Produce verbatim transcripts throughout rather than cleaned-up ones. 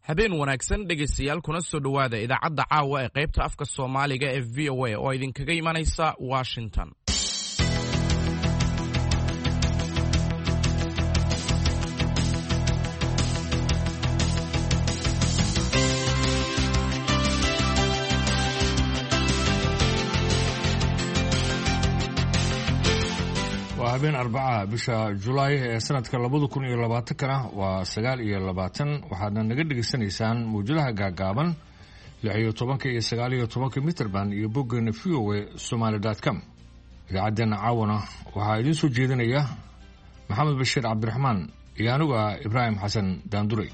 habeen wanaagsan dhegaystayaal kuna soo dhawaada idaacadda caawa ee qaybta afka Soomaaliga ee V O A oo idinkaga imanaysa Washington. habeen arbaca bisha July ee sanadka laba kun iyo labaatan kana waa sagaal iyo labaatan waxaadna naga dhageysanaysaan muujadaha gaagaaban lix iyo toban iyo sagaal iyo toban mitir band iyo boggeena v o a somali dot com. idaacaddeena caawana waxaa idin soo jeedinaya maxamed bashiir cabdiraxmaan iyo aniga Ibraahim Xasan Daanduray.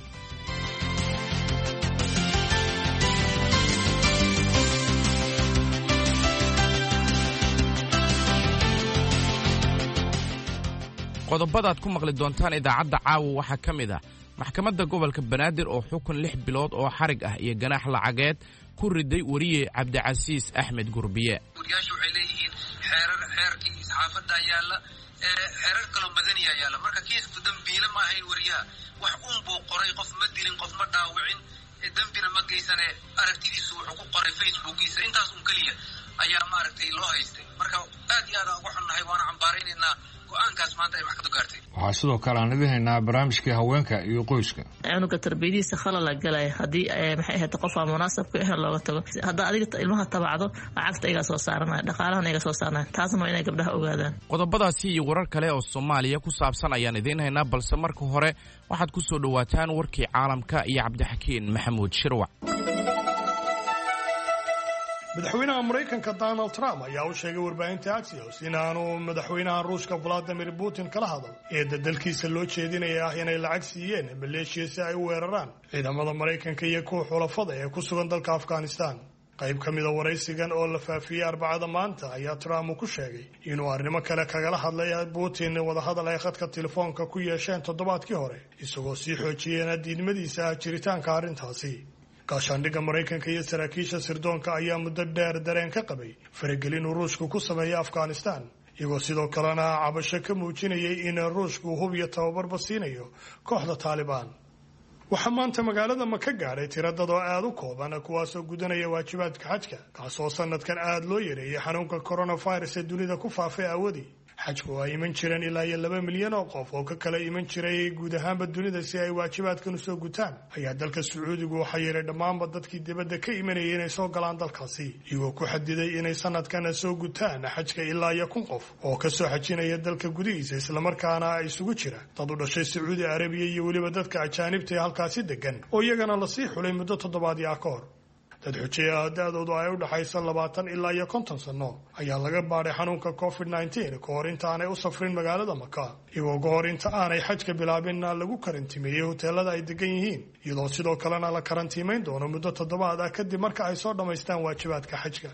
qodobadaad ku maqli doontaan idaacadda caawa waxaa ka mid ah maxkamadda gobolka Banaadir oo xukun lix bilood oo xarig ah iyo ganaax lacageed ku riday wariye Cabdicasiis Axmed Gurbiye. wariyaashu waxay leeyihiin xeerar xeerkii saxaafadda yaala ee xeerar kale madani yaala marka kiisku dambiile ma ahayn wariyaha wax uun buu qoray qof ma dilin qof ma dhaawicin dambina ma geysane aragtidiisu wuxuu ku qoray Facebookiisa intaas un kaliya ayaa maaragtay loo haystay marka aad iyo aad ugu xunnahay waana cambaaraynaynaa go'aankaas maanta ay maxkamaddu gaartay. waxaa sidoo kale aan idin haynaa barnaamijkii haweenka iyo qoyska. cunuga tarbiyadiisa khalal la galay haddii maxay ahayd qof aan munaasab ku ahayn looga tago hadda adiga ilmaha tabacdo lacagta iga soo saaranay dhaqaalahan iga soo saaranay taasna waa inay gabdhaha ogaadaan. qodobadaasi iyo warar kale oo Soomaaliya ku saabsan ayaan idin haynaa balse marka hore waxaad ku soo dhawaataan warkii caalamka iyo Cabdixakiin Maxamuud Shirwac. madaxweynaha Mareykanka Donald Trump ayaa u sheegay warbaahinta Axios in aanu madaxweynaha Ruushka Vladimir Putin kala hadal ee dalkiisa loo jeedinaya inay lacag siiyeen Maleeshiya si ay u weeraraan ciidamada Mareykanka iyo kuwa xulafada ee ku sugan dalka Afghanistan. qayb ka mid ah waraysigan oo la faafiyay Arbacada maanta ayaa Trump ku sheegay inuu arrimo kale kagala hadlay Putin wada hadal ay khadka telefoonka ku yeesheen toddobaadkii hore isagoo sii xoojiyay diidmadiisa jiritaanka arrintaasi. gaashaandhigga Mareykanka iyo saraakiisha sirdoonka ayaa muddo dheer dareen ka qabay faragelin uu Ruushku ku sameeyay Afghanistan iyagoo sidoo kalena cabasho ka muujinayay in Ruushku hub iyo tababarba siinayo kooxda Taliban. waxaa maanta magaalada Maka gaadhay tiradad oo aad u kooban kuwaasoo gudanaya waajibaadka xajka kaasoo sanadkan aad loo yareeyay xanuunka coronavirus ee dunida ku faafay awadii. xajku ay iman jireen ilaa iyo laba milyan oo qof oo ka kala iman jiray guud ahaanba dunida si ay waajibaadkan u soo gutaan ayaa dalka Sacuudigu waxa yeelay dhammaanba dadkii dibadda ka imanayay inay soo galaan dalkaasi iyagoo ku xadiday inay sanadkan soo gutaan xajka ilaa iyo kun qof oo ka soo xajinaya dalka gudihiisa islamarkaana ay isugu jira dad u dhashay Sacuudi Arabiya iyo weliba dadka ajaanibta ee halkaasi degan oo iyagana la sii xulay muddo toddobaadyo ka hor. dad xujeeya da'doodu ay u dhaxayso labaatan ilaa iyo konton sano ayaa laga baaray xanuunka covid nineteen ka hor inta aanay u safrin magaalada Maka iyagoo ka hor inta aanay xajka bilaabin lagu karantiimeeyay hoteelada ay degan yihiin iyadoo sidoo kalena la karantiimeyn doono muddo toddobaad ah kadib marka ay soo dhamaystaan waajibaadka xajka.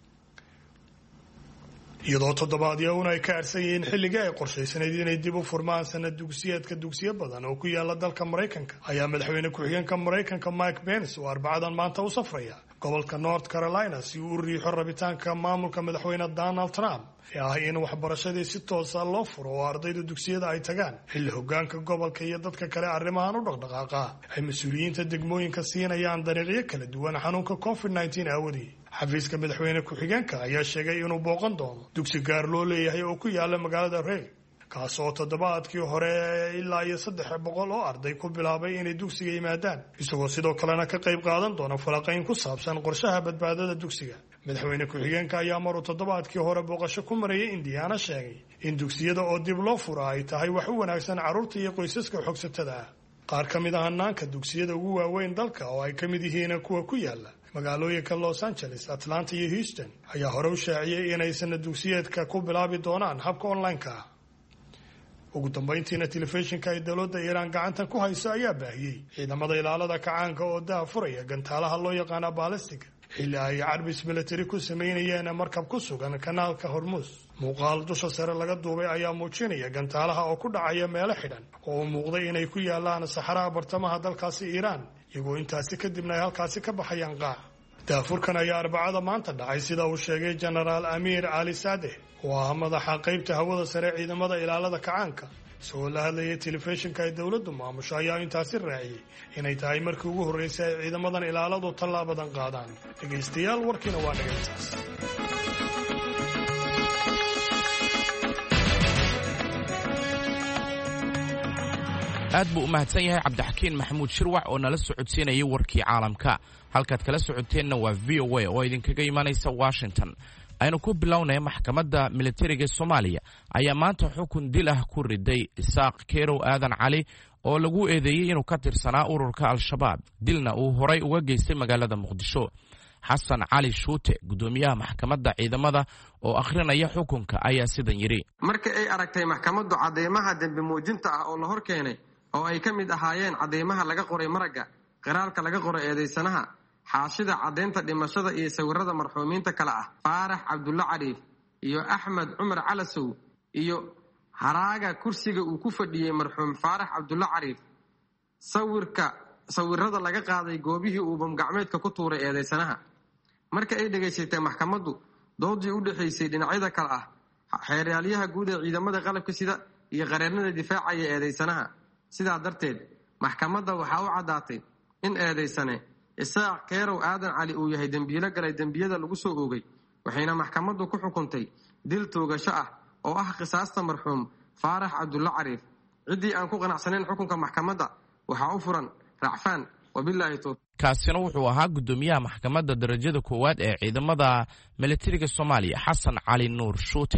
iyadoo toddobaadyo ay ka arsan yihiin xilliga ay qorshaysanayd inay dib u furmaan sanad dugsiyeedka dugsiyo badan oo ku yaala dalka Mareykanka ayaa madaxweyne ku-xigeenka Mareykanka Mike Pence oo Arbacadan maanta u safraya gobolka North Carolina si uu u riixo rabitaanka maamulka madaxweyne Donald Trump ee ah in waxbarashadii si toos ah loo furo oo ardayda dugsiyada ay tagaan xilli hoggaanka gobolka iyo dadka kale arrimahan u dhaqdhaqaaqa ay mas'uuliyiinta degmooyinka siinayaan dariiqyo kala duwan xanuunka covid nineteen awadii. xafiiska madaxweyne ku-xigeenka ayaa sheegay inuu booqan doono dugsi gaar loo leeyahay oo ku yaala magaalada Raleigh kaas oo toddobaadkii hore ilaa iyo saddex boqol oo arday ku bilaabay inay dugsiga yimaadaan isagoo sidoo kalena ka qayb qaadan doona falaqayn ku saabsan qorshaha badbaadada dugsiga. madaxweyne ku-xigeenka ayaa mar uu toddobaadkii hore booqasho ku marayay Indiana sheegay in dugsiyada oo dib loo furo ay tahay wax u wanaagsan carruurta iyo qoysaska xogsatada ah. qaar ka mid ah hannaanka dugsiyada ugu waaweyn dalka oo ay ka mid yihiin kuwa ku yaala magaalooyinka Los Angeles, Atlanta iyo Houston ayaa hore u shaaciyay inay sanad dugsiyeedka ku bilaabi doonaan habka online-ka ah. ugu dambeyntiina telefishinka ay dowladda Iiraan gacanta ku hayso ayaa baahiyay ciidamada ilaalada kacaanka oo daafuraya gantaalaha loo yaqaan ballistic xilli ay carbis military ku sameynayeen markab ku sugan kanaalka Hormuz. muuqaal dusha sare laga duubay ayaa muujinaya gantaalaha oo ku dhacaya meelo xidhan oo muuqday inay ku yaalaan saxaraha bartamaha dalkaasi Iiraan iyagoo intaasi kadibna ay halkaasi ka baxayaan qaac. daafurkan ayaa arbacada maanta dhacay sida uu sheegay jenaraal amiir cali saadeh oo ah madaxa qaybta hawada sare ciidamada ilaalada kacaanka isagoo la hadlayay telefishinka ay dowladdu maamusho ayaa intaasi raaciyey inay tahay markii ugu horreysay ay ciidamadan ilaaladu tallaabadan qaadaan. dhegaystayaal warkiina waa dhegaystaas. aad buu u mahadsan yahay cabdixakiin maxamuud shirwac oo nala socodsiinayay warkii caalamka. halkaad kala socoteenna waa v o a oo idinkaga imanaysa washington. aynu ku bilownay maxkamadda militariga soomaaliya ayaa maanta xukun dil ah ku riday isaaq keerow aadan cali oo lagu eedeeyey inuu ka tirsanaa ururka al-shabaab dilna uu horay uga geystay magaalada muqdisho. xasan cali shuute gudoomiyaha maxkamadda ciidamada oo akhrinaya xukunka ayaa sidan yidhi: markii ay aragtay maxkamaddu cadeymaha dembi muujinta ah oo la hor keenay oo ay ka mid ahaayeen cadeymaha laga qoray maragga, qiraalka laga qoray eedaysanaha, xaashida caddaynta dhimashada iyo sawirada marxuumiinta kale ah faarax cabdulla cariif iyo axmed cumar calasow, iyo haraaga kursiga uu ku fadhiyey marxuum faarax cabdulla cariif, sawirka sawirada laga qaaday goobihii uu bamgacmeedka ku tuuray eedaysanaha. marka ay dhegaysatay maxkamaddu doodii u dhexaysay dhinacyada kale ah xeeryaalaha guud ee ciidamada qalabka sida iyo qareennada difaacaya eedaysanaha, sidaa darteed maxkamadda waxaa u caddaatay in eedaysane isaaq keerow aadan cali uu yahay dembiilo galay dembiyada lagu soo oogay, waxayna maxkamaddu ku xukuntay dil toogasho ah oo ah qisaasta marxuum faarax cabdulla cariif. ciddii aan ku qanacsanayn xukunka maxkamadda waxaa u furan racfaan. wabilaahi tawfiiq. kaasina wuxuu ahaa gudoomiyaha maxkamadda darajada koowaad ee ciidamada militariga soomaaliya xasan cali nuur shuute.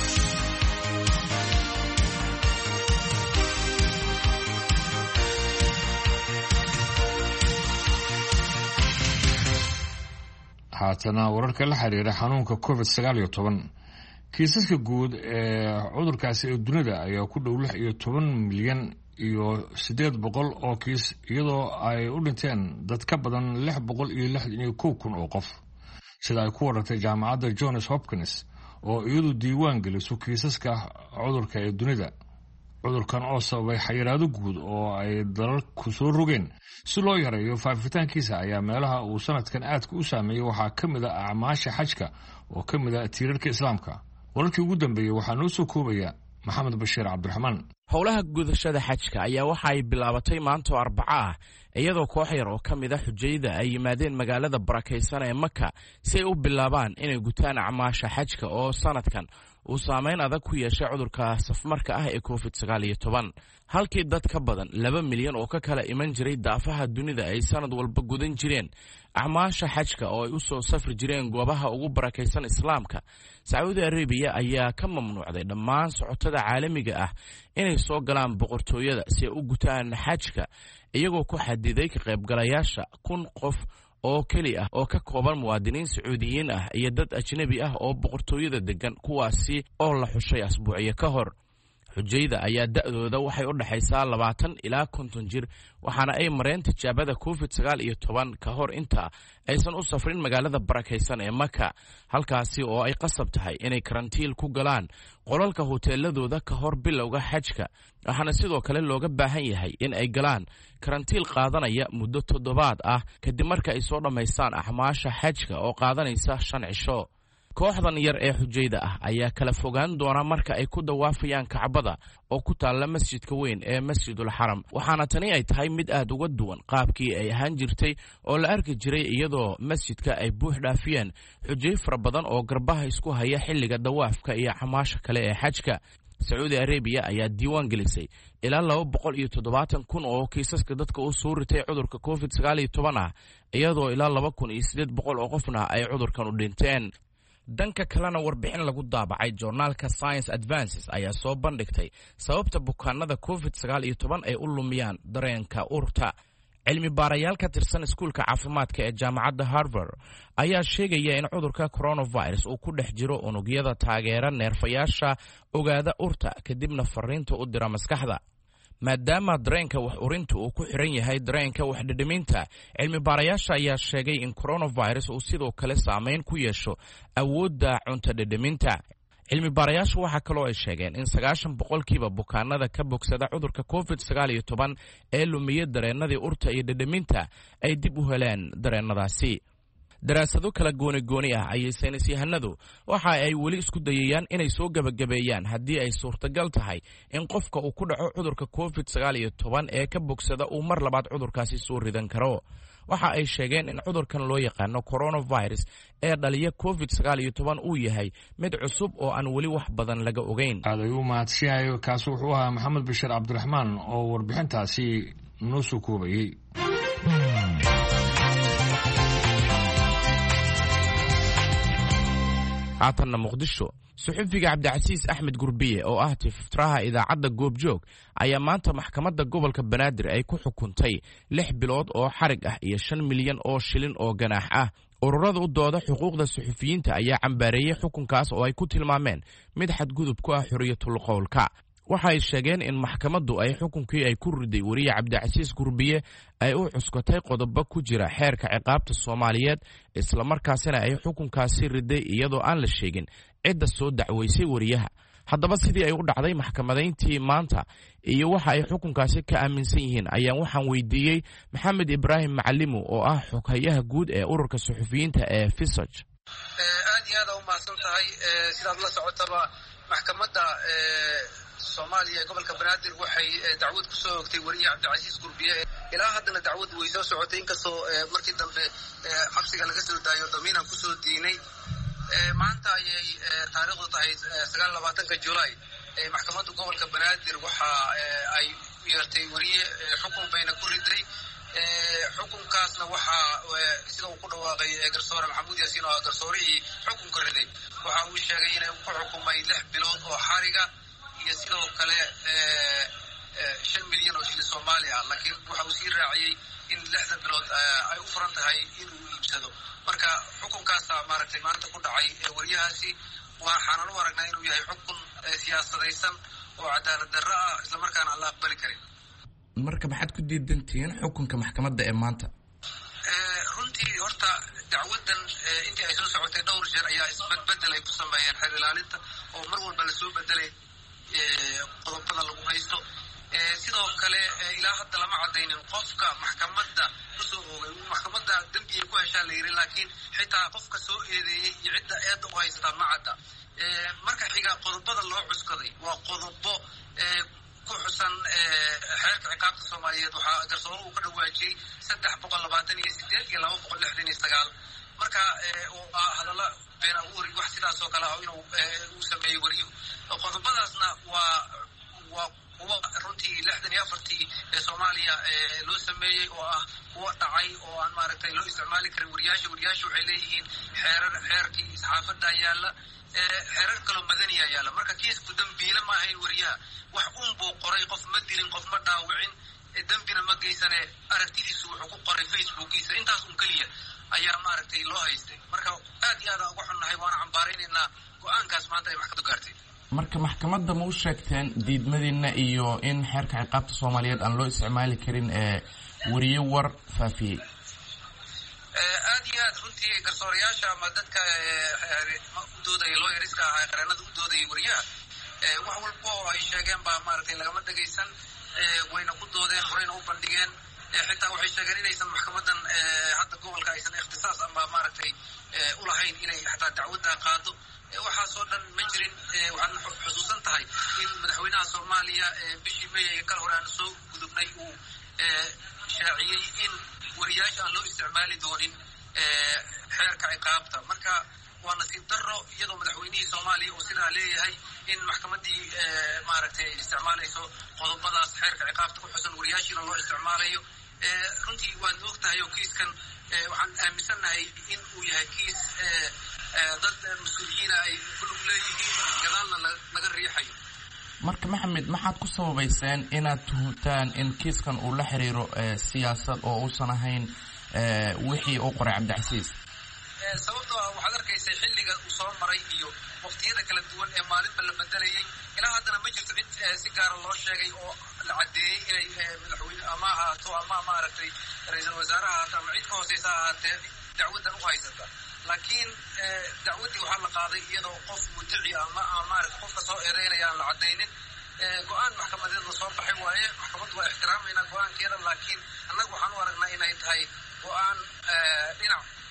haatana wararka la xiriira xanuunka covid sagaal iyo toban. kiisaska guud ee cudurkaasi ee dunida ayaa ku dhow lix iyo toban milyan iyo siddeed boqol oo kiis, iyadoo ay u dhinteen dad ka badan lix boqol iyo lixdan iyo kow kun oo qof, sida ay ku warartay jaamacadda johns hopkins oo iyadu diiwaan geliso kiisaska cudurka ee dunida. cudurkan oo sababay xayiraado guud oo ay dalalku soo rogeen si loo yareeyo faafitaankiisa ayaa meelaha uu sanadkan aadka u saameeyey waxaa ka mid a acmaasha xajka oo ka mid a tiirarka islaamka. wararkii ugu dambeeyey waxaa noo soo koobaya maxamed bashiir cabdiraxmaan. howlaha gudashada xajka ayaa waxa ay bilaabatay maanta oo arbaco ah, iyadoo koox yar oo ka mid a xujayda ay yimaadeen magaalada barakaysan ee maka si ay u bilaabaan inay gutaan acmaasha xajka oo sanadkan uu saameyn adag ku yeeshay cudurka safmarka ah ee covid sagaal iyo toban. halkii dad ka badan laba milyan oo ka kala iman jiray daafaha dunida ay sanad walba gudan jireen acmaasha xajka oo ay u soo safri jireen goobaha ugu barakaysan islaamka, sacuudi arabiya ayaa ka mamnuucday dhammaan socotada caalamiga ah inay soo galaan boqortooyada si ay u gutaan xajka, iyagoo ku xadiday ka qaybgalayaasha kun qof oo keli ah oo ka kooban muwaadiniin sacuudiyiin ah iyo dad ajnabi ah oo boqortooyada degan, kuwaasi oo la xushay asbuuciyo ka hor. xujayda ayaa da'dooda waxay u dhaxaysaa labaatan ilaa konton jir, waxaana ay mareen tijaabada covid sagaal iyo toban ka hor inta aysan u safrin magaalada barakaysan ee maka, halkaasi oo ay qasab tahay inay karantiil ku galaan qolalka hoteeladooda ka hor bilowga xajka. waxaana sidoo kale looga baahan yahay in ay galaan karantiil qaadanaya muddo toddobaad ah kadib marka ay soo dhammaystaan axmaasha xajka oo qaadanaysa shan cisho. kooxdan yar ee xujayda ah ayaa kala fogaan doona marka ay ku dawaafayaan kacbada oo ku taalla masjidka weyn ee masjidul xaram, waxaana tani ay tahay mid aad uga duwan qaabkii ay ahaan jirtay oo la arki jiray iyadoo masjidka ay buux dhaafiyeen xujay fara badan oo garbaha isku haya xilliga dawaafka iyo acmaasha kale ee xajka. sacuudi arabiya ayaa diiwaan gelisay ilaa laba boqol iyo toddobaatan kun oo kiisaska dadka u soo ritay cudurka covid sagaal iyo toban ah, iyadoo ilaa laba kun iyo siddeed boqol oo qofna ay cudurkan u dhinteen. dhanka kalena warbixin lagu daabacay joornaalka science advances ayaa soo bandhigtay sababta bukaanada covid sagaal iyo toban ay u lumiyaan dareenka urta. cilmi baarayaal ka tirsan iskuulka caafimaadka ee jaamacadda harvard ayaa sheegaya in cudurka coronavirus uu ku dhex jiro unugyada taageera neerfayaasha ogaada urta kadibna fariinta u dira maskaxda. maadaama dareenka wax urinta uu ku xiran yahay dareenka wax dhadhaminta, cilmi baarayaasha ayaa sheegay in coronavirus uu sidoo kale saameyn ku yeesho awoodda cunto dhadhaminta. cilmi baarayaashu waxaa kaloo ay sheegeen in sagaashan boqolkiiba bukaanada ka bogsada cudurka covid sagaal iyo toban ee lumiya dareennadii urta iyo dhadhaminta ay dib u heleen dareennadaasi. daraasado kala gooni-gooni ah ayay saynisyahanadu waxa ay weli isku dayayaan inay soo gebagabeeyaan haddii ay suurtagal tahay in qofka uu ku dhaco cudurka covid sagaal iyo toban ee ka bogsada uu mar labaad cudurkaasi soo ridan karo. waxa ay sheegeen in cudurkan loo yaqaano coronavirus ee dhaliya covid sagaal iyo toban uu yahay mid cusub oo aan weli wax badan laga ogeyn. aad ayuu mahadsanyahay. kaasi wuxuu ahaa maxamed bashir cabdiraxmaan oo warbixintaasi noo soo koobayey. haatanna muqdisho. suxufiga cabdicasiis axmed gurbiye oo ah tiftiraha idaacadda goobjoog ayaa maanta maxkamadda gobolka banaadir ay ku xukuntay lix bilood oo xarig ah iyo shan milyan oo shilin oo ganaax ah. ururada u dooda xuquuqda suxufiyiinta ayaa cambaareeyey xukunkaas oo ay ku tilmaameen mid xadgudub ku ah xuriyatul qowlka. waxa ay sheegeen in maxkamaddu ay xukunkii ay ku riday wariye cabdicasiis gurbiye ay u cuskatay qodobo ku jira xeerka ciqaabta Soomaaliyeed, isla markaasina ay xukunkaasi riday iyadoo aan la sheegin cidda soo dacweysay wariyaha. haddaba sidii ay u dhacday maxkamadayntii maanta iyo waxa ay xukunkaasi ka aaminsan yihiin ayaan waxaan weydiiyey maxamed ibraahim macalimu oo ah xoghayaha guud ee ururka suxufiyiinta ee Fisaj. aad iyo aad u mahadsan tahay. sidaad la socotaba maxkamadda Soomaaliya ee gobolka Banaadir waxay dacwad ku soo ogtay wariye cabdicasiis gurbiye. ilaa haddana dacwad way soo socotay inkastoo markii dambe xabsiga laga soo daayo damiinaan ku soo diinay. maanta ayay taariikhdu tahay sagaal iyo labaatanka July. maxkamadda gobolka Banaadir waxa ay yeertay wariye xukun bayna ku riday. xukunkaasna waxa sida uu ku dhawaaqay garsoore Maxamuud Yaasiin oo garsoorihii xukunka riday waxa uu sheegay inay ku xukumay lix bilood oo xariga iyo sidoo kale shan milyan oo shilin Soomaali ah. laakiin waxa uu sii raaciyay in lixda bilood ay u furan tahay inuu iibsado. marka xukunkaas maaragtay maanta ku dhacay wariyahaasi waxaan u aragnaa inuu yahay xukun siyaasadaysan oo cadaalad darro ah isla markaana aan la aqbali karin. marka maxaad ku diidantihiin xukunka maxkamadda ee maanta? runtii horta dacwadan intii ay soo socotay dhowr jeer ayaa isbedbedel ay ku sameeyeen xeer ilaalinta oo mar walba la soo bedelay qodobada lagu haysto. sidoo kale ilaa hadda lama cadaynin qofka maxkamadda kusoo oogay. maxkamadda dambiga ku heshaa la yiri laakiin xitaa qofka soo eedeeyey iyo cidda eedda u haysta ma cadda. marka xiga qodobada loo cuskaday waa qodobo ku xusan xeerka ciqaabta Soomaaliyeed. waxaa garsoore uu ka dhawaajiyey saddex boqol labaatan iyo sideed iyo laba boqol lixdan iyo sagaal. marka hadalla been abuuri wax sidaas oo kale ah inuu uu sameeyey wariyuhu. qodobadaasna waa waa kuwa runtii lixdan iyo afartii ee Soomaaliya loo sameeyey oo ah kuwa dhacay oo aan maaragtay loo isticmaali karin wariyaasha. wariyaasha waxay leeyihiin xeerar xeerkii saxaafadda yaalla, xeerar kaloo madaniya yaalla. marka kiisku dambiile ma ahayn wariyaha. wax uun buu qoray, qof ma dilin, qof ma dhaawicin, dambina ma geysane aragtidiisu wuxuu ku qoray Facebookiisa. intaas un keliya ayaa maaragtay loo haystay. marka aad iyo aad uga xunnahay waana cambaaraynaynaa go-aankaas maanta ay maxkamaddu gaartay. marka maxkamadda ma u sheegteen diidmadiina iyo in xeerka ciqaabta Soomaaliyeed aan loo isticmaali karin ee wariye war faafiyey? aad iyo aad runtii garsoorayaasha ama dadka u doodaya lawyerska ahaa qareenada u doodayay wariyaha wax walba oo ay sheegeen baa maaragtay lagama dhagaysan. wayna ku doodeen, horeyna u bandhigeen. xitaa waxay sheegeen inaysan maxkamadan hadda gobolka aysan ikhtisaas ama maaragtay ulahayn inay xataa dacwadda qaado. waxaasoo dhan ma jirin. waxaad xusuusan tahay in madaxweynaha Soomaaliya bishii May ee kala hore aan soo gudubnay uu shaaciyey in wariyaasha aan loo isticmaali doonin xeerka ciqaabta. marka waa nasiib darro iyadoo madaxweynihii Soomaaliya uu sidaa leeyahay in maxkamaddii maaragtay isticmaalayso qodobadaas xeerka ciqaabta ku xusan wariyaashiina loo isticmaalayo. runtii waad og tahay oo kiiskan waxaan aaminsannahay in uu yahay kiis dad mas-uuliyiina ay ku lug leeyihiin gadaalna laga riixayo. marka maxamed maxaad ku sababayseen inaad tuhuntaan in kiiskan uu la xiriiro siyaasad oo uusan ahayn wixii uu qoray cabdicasiis? sababtoo ah waxaad arkaysay xilliga uu soo maray iyo waqtiyada kala duwan ee maalinba la bedelayay. ilaa haddana ma jirto cid si gaara loo sheegay oo la caddeeyey inay madaxweyne ama ahaato ama maaragtay ra-iisul wasaare ahaato ama cid ka hooseysa ahaatee dacwaddan u haysata. laakiin dacwaddii waxaa la qaaday iyadoo qof muddaci ama maaragtay qofka soo eedeynaya aan la caddaynin. go-aan maxkamadeed la soo baxay waaye. maxkamaddu waa ixtiraamayna go-aankeeda, laakiin annaga waxaan u aragnaa inay tahay go-aan dhinac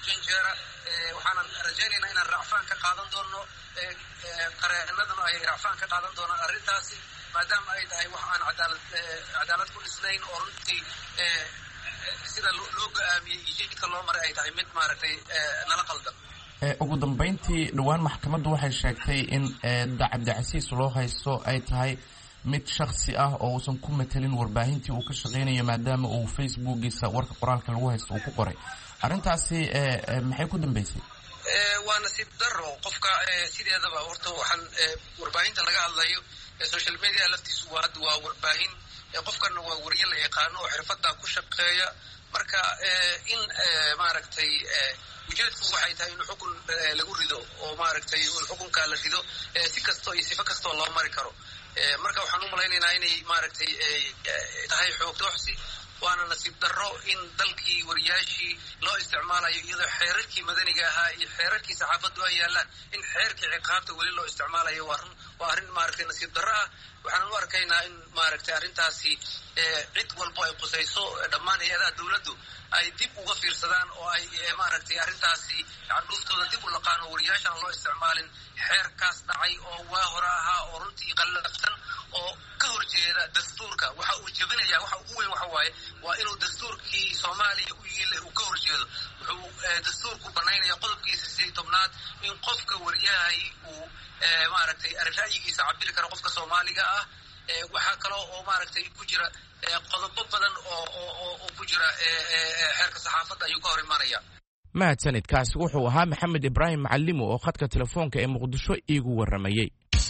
janjeera waxaanan rajaynaynaa inaan racfaan ka qaadan doono qareenaduna ay racfaan ka qaadan doonaan arrintaasi maadaama ay tahay wax aan cadaalad cadaalad ku dhisnayn oo runtii sida loo go-aamiyey iyo jidka loo maray ay tahay mid maaragtay nala qaldan. ugu dambayntii dhowaan maxkamaddu waxay sheegtay in cabdicasiis loo haysto ay tahay mid shaksi ah oo uusan ku matelin warbaahintii uu ka shaqaynayo maadaama uu facebookiisa warka qoraalka lagu haysto uu ku qoray arrintaasi maxay ku dambaysay? waa nasiib daro qofka sideedaba horta waxaan warbaahinta laga hadlayo social media laftiisu waa hadda waa warbaahin qofkana waa wariye la yaqaano oo xirfada ku shaqeeya marka in maaragtay ujeedku waxay tahay in xukun lagu rido oo maaragtay xukunka la rido si kasto iyo sifo kasto loo mari karo marka waxaan u malaynaynaa inay maaragtay tahay xoog dooxsi waana nasiib darro in dalkii wariyaashii loo isticmaalayo iyadoo xeerarkii madaniga ahaa iyo xeerarkii saxaafaddu ay yaalaan in xeerkii ciqaabta weli loo isticmaalayo waa run waa arrin maaragtay nasiib darro ah waxaan u arkaynaa in maaragtay arrintaasi cid walbo ay qusayso dhammaan hay-adaha dawladdu ay dib uga fiirsadaan oo ay maaragtay arrintaasi candhuuftooda dib u laqaan oo wariyaashaan loo isticmaalin xeerkaas dhacay oo waa hore ahaa oo runtii qallafsan oo ka horjeeda dastuurka waxa uu jebinayaa waxa ugu weyn waxa waaye waa inuu dastuurkii soomaaliya u yiilay uu ka horjeedo wuxuu dastuurku banaynaya qodobkiisa sideed tobnaad in qofka wariyahay uu maaragtay ra'yigiisa cabiri karo qofka soomaaliga ah waxaa kaloo oo maaragtay ku jira qodobo badan oo ku jira xeerka saxaafadda ayuu ka hor imaanaya. mahadsanidkaasi wuxuu ahaa maxamed ibraahim macalimo oo khadka telefoonka ee muqdisho iigu warramayey.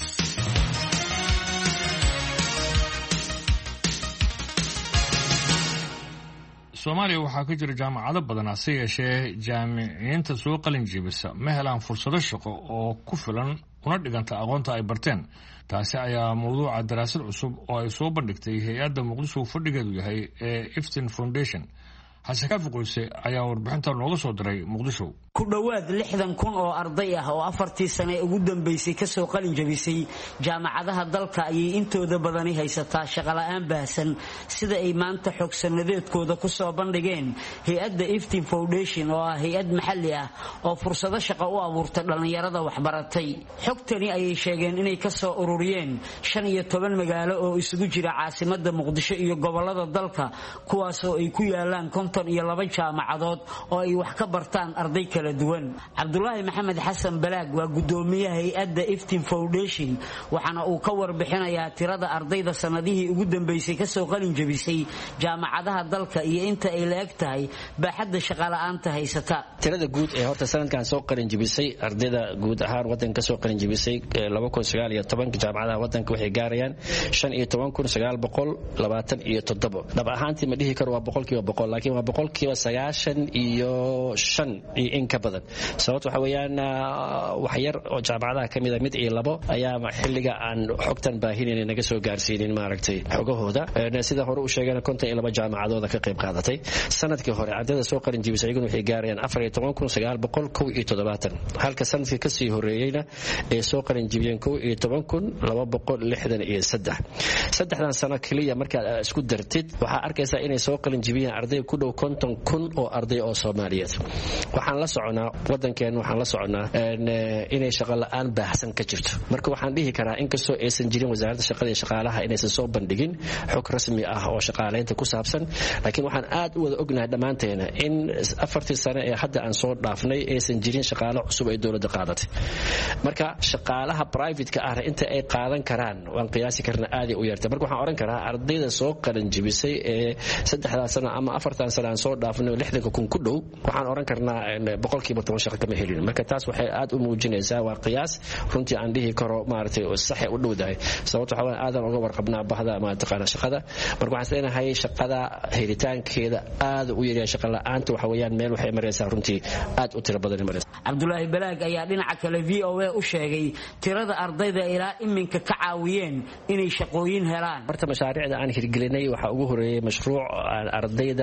soomaaliya waxaa ka jira jaamacado badan hase yeeshee jaamiciyiinta soo qalin jibisa ma helaan fursado shaqo oo ku filan una dhiganta aqoonta ay barteen. taasi ayaa mawduuca daraasad cusub oo ay soo bandhigtay hay-adda muqdisho fadhigeedu yahay ee iftin foundation. xasan kaafi qoyse ayaa warbixinta nooga soo diray muqdisho. ku dhowaad lixdan kun oo arday ah oo afartii sane ugu dambaysay kasoo qalin jabisay jaamacadaha dalka ayay intooda badani haysataa shaqola'aan baahsan sida ay maanta xogsanadeedkooda ku soo bandhigeen hay-adda iftin foundation oo ah hay-ad maxalli ah oo fursado shaqo u abuurta dhallinyarada waxbaratay. xogtani ayay sheegeen inay ka soo ururiyeen shan iyo toban magaalo oo isugu jira caasimadda muqdisho iyo gobollada dalka kuwaasoo ay ku yaalaan konton iyo laba jaamacadood oo ay wax ka bartaan arday kala duwan. cabdulaahi maxamed xasan balaag waa gudoomiyaha hay-adda iftin foundation waxaana uu ka warbixinayaa tirada ardayda sanadihii ugu dambaysay kasoo qalin jabisay jaamacadaha dalka iyo inta ay la eg tahay baaxadda shaqola'aanta haysata. tirada guud ee horta sanadkan soo qalin jabisay ardayda guud ahaan wadanka kasoo qalin jabisay laba kun sagaal iyo toban jaamacadaha wadanka waxay gaarayaan shan iyo toban kun sagaal boqol labaatan iyo toddoba. dhab ahaantii ma dhihi karo waa boqolkiiba boqol laakiin waa boqolkiiba sagaashan iyo shan iyo in ka badan. sababta waxa weeyaan wax yar oo jaamacadaha ka mida mid iyo labo ayaa xilliga aan xogtan baahinayn naga soo gaarsiinin maaragtay xogahooda. sida hore u sheegeen konton iyo laba jaamacadooda ka qayb qaadatay sanadkii hore ardayda soo qalin jibisay iyaguna waxay gaarayaan afar iyo toban kun sagaal boqol kow iyo toddobaatan halka sanadkii ka sii horeeyayna ay soo qalin jibiyeen kow iyo toban kun laba boqol lixdan iyo saddex. saddexdan sano kaliya markaad isku dartid waxaa arkaysaa inay soo qalin jibiyeen arday ku dhow konton kun oo arday oo Soomaaliyeed. waxaan la soconaa wadankeena waxaan la soconaa inay shaqo la'aan baahsan ka jirto. marka waxaan dhihi karaa inkastoo aysan jirin wasaaradda shaqada iyo shaqaalaha inaysan soo bandhigin xog rasmi ah oo shaqaaleynta ku saabsan laakiin waxaan aad u wada ognahay dhammaanteena in afartii sano ee hadda aan soo dhaafnay aysan jirin shaqaale cusub ay dowladda qaadatay. marka shaqaalaha private-ka ah inta ay qaadan karaan waan qiyaasi karnaa aad u yartay. marka waxaan oran karaa ardayda soo qalin jibisay ee saddexda sano ama afartan sano aan soo dhaafnay lixdan kun ku dhow waxaan oran karnaa boqolkiiba toban shaqo kama helin. marka taas waxay aad u muujinaysaa waa qiyaas runtii aan dhihi karo maaragtay sax u dhowdahay. sababta waxa weeyaan aadan uga warqabnaa bahda ama taqaana shaqada. marka waxaan leenahay shaqada helitaankeeda aad u yaryahay shaqo la'aanta waxa weeyaan meel waxay maraysaa runtii aad u tiro badan maraysaa. cabdulaahi balaag ayaa dhinaca kale v o a u sheegay tirada ardayda ilaa iminka ka caawiyeen inay shaqooyin helaan. horta mashaariicda aan hirgelinay waxa ugu horeeyay mashruuc ardayda jaamacadda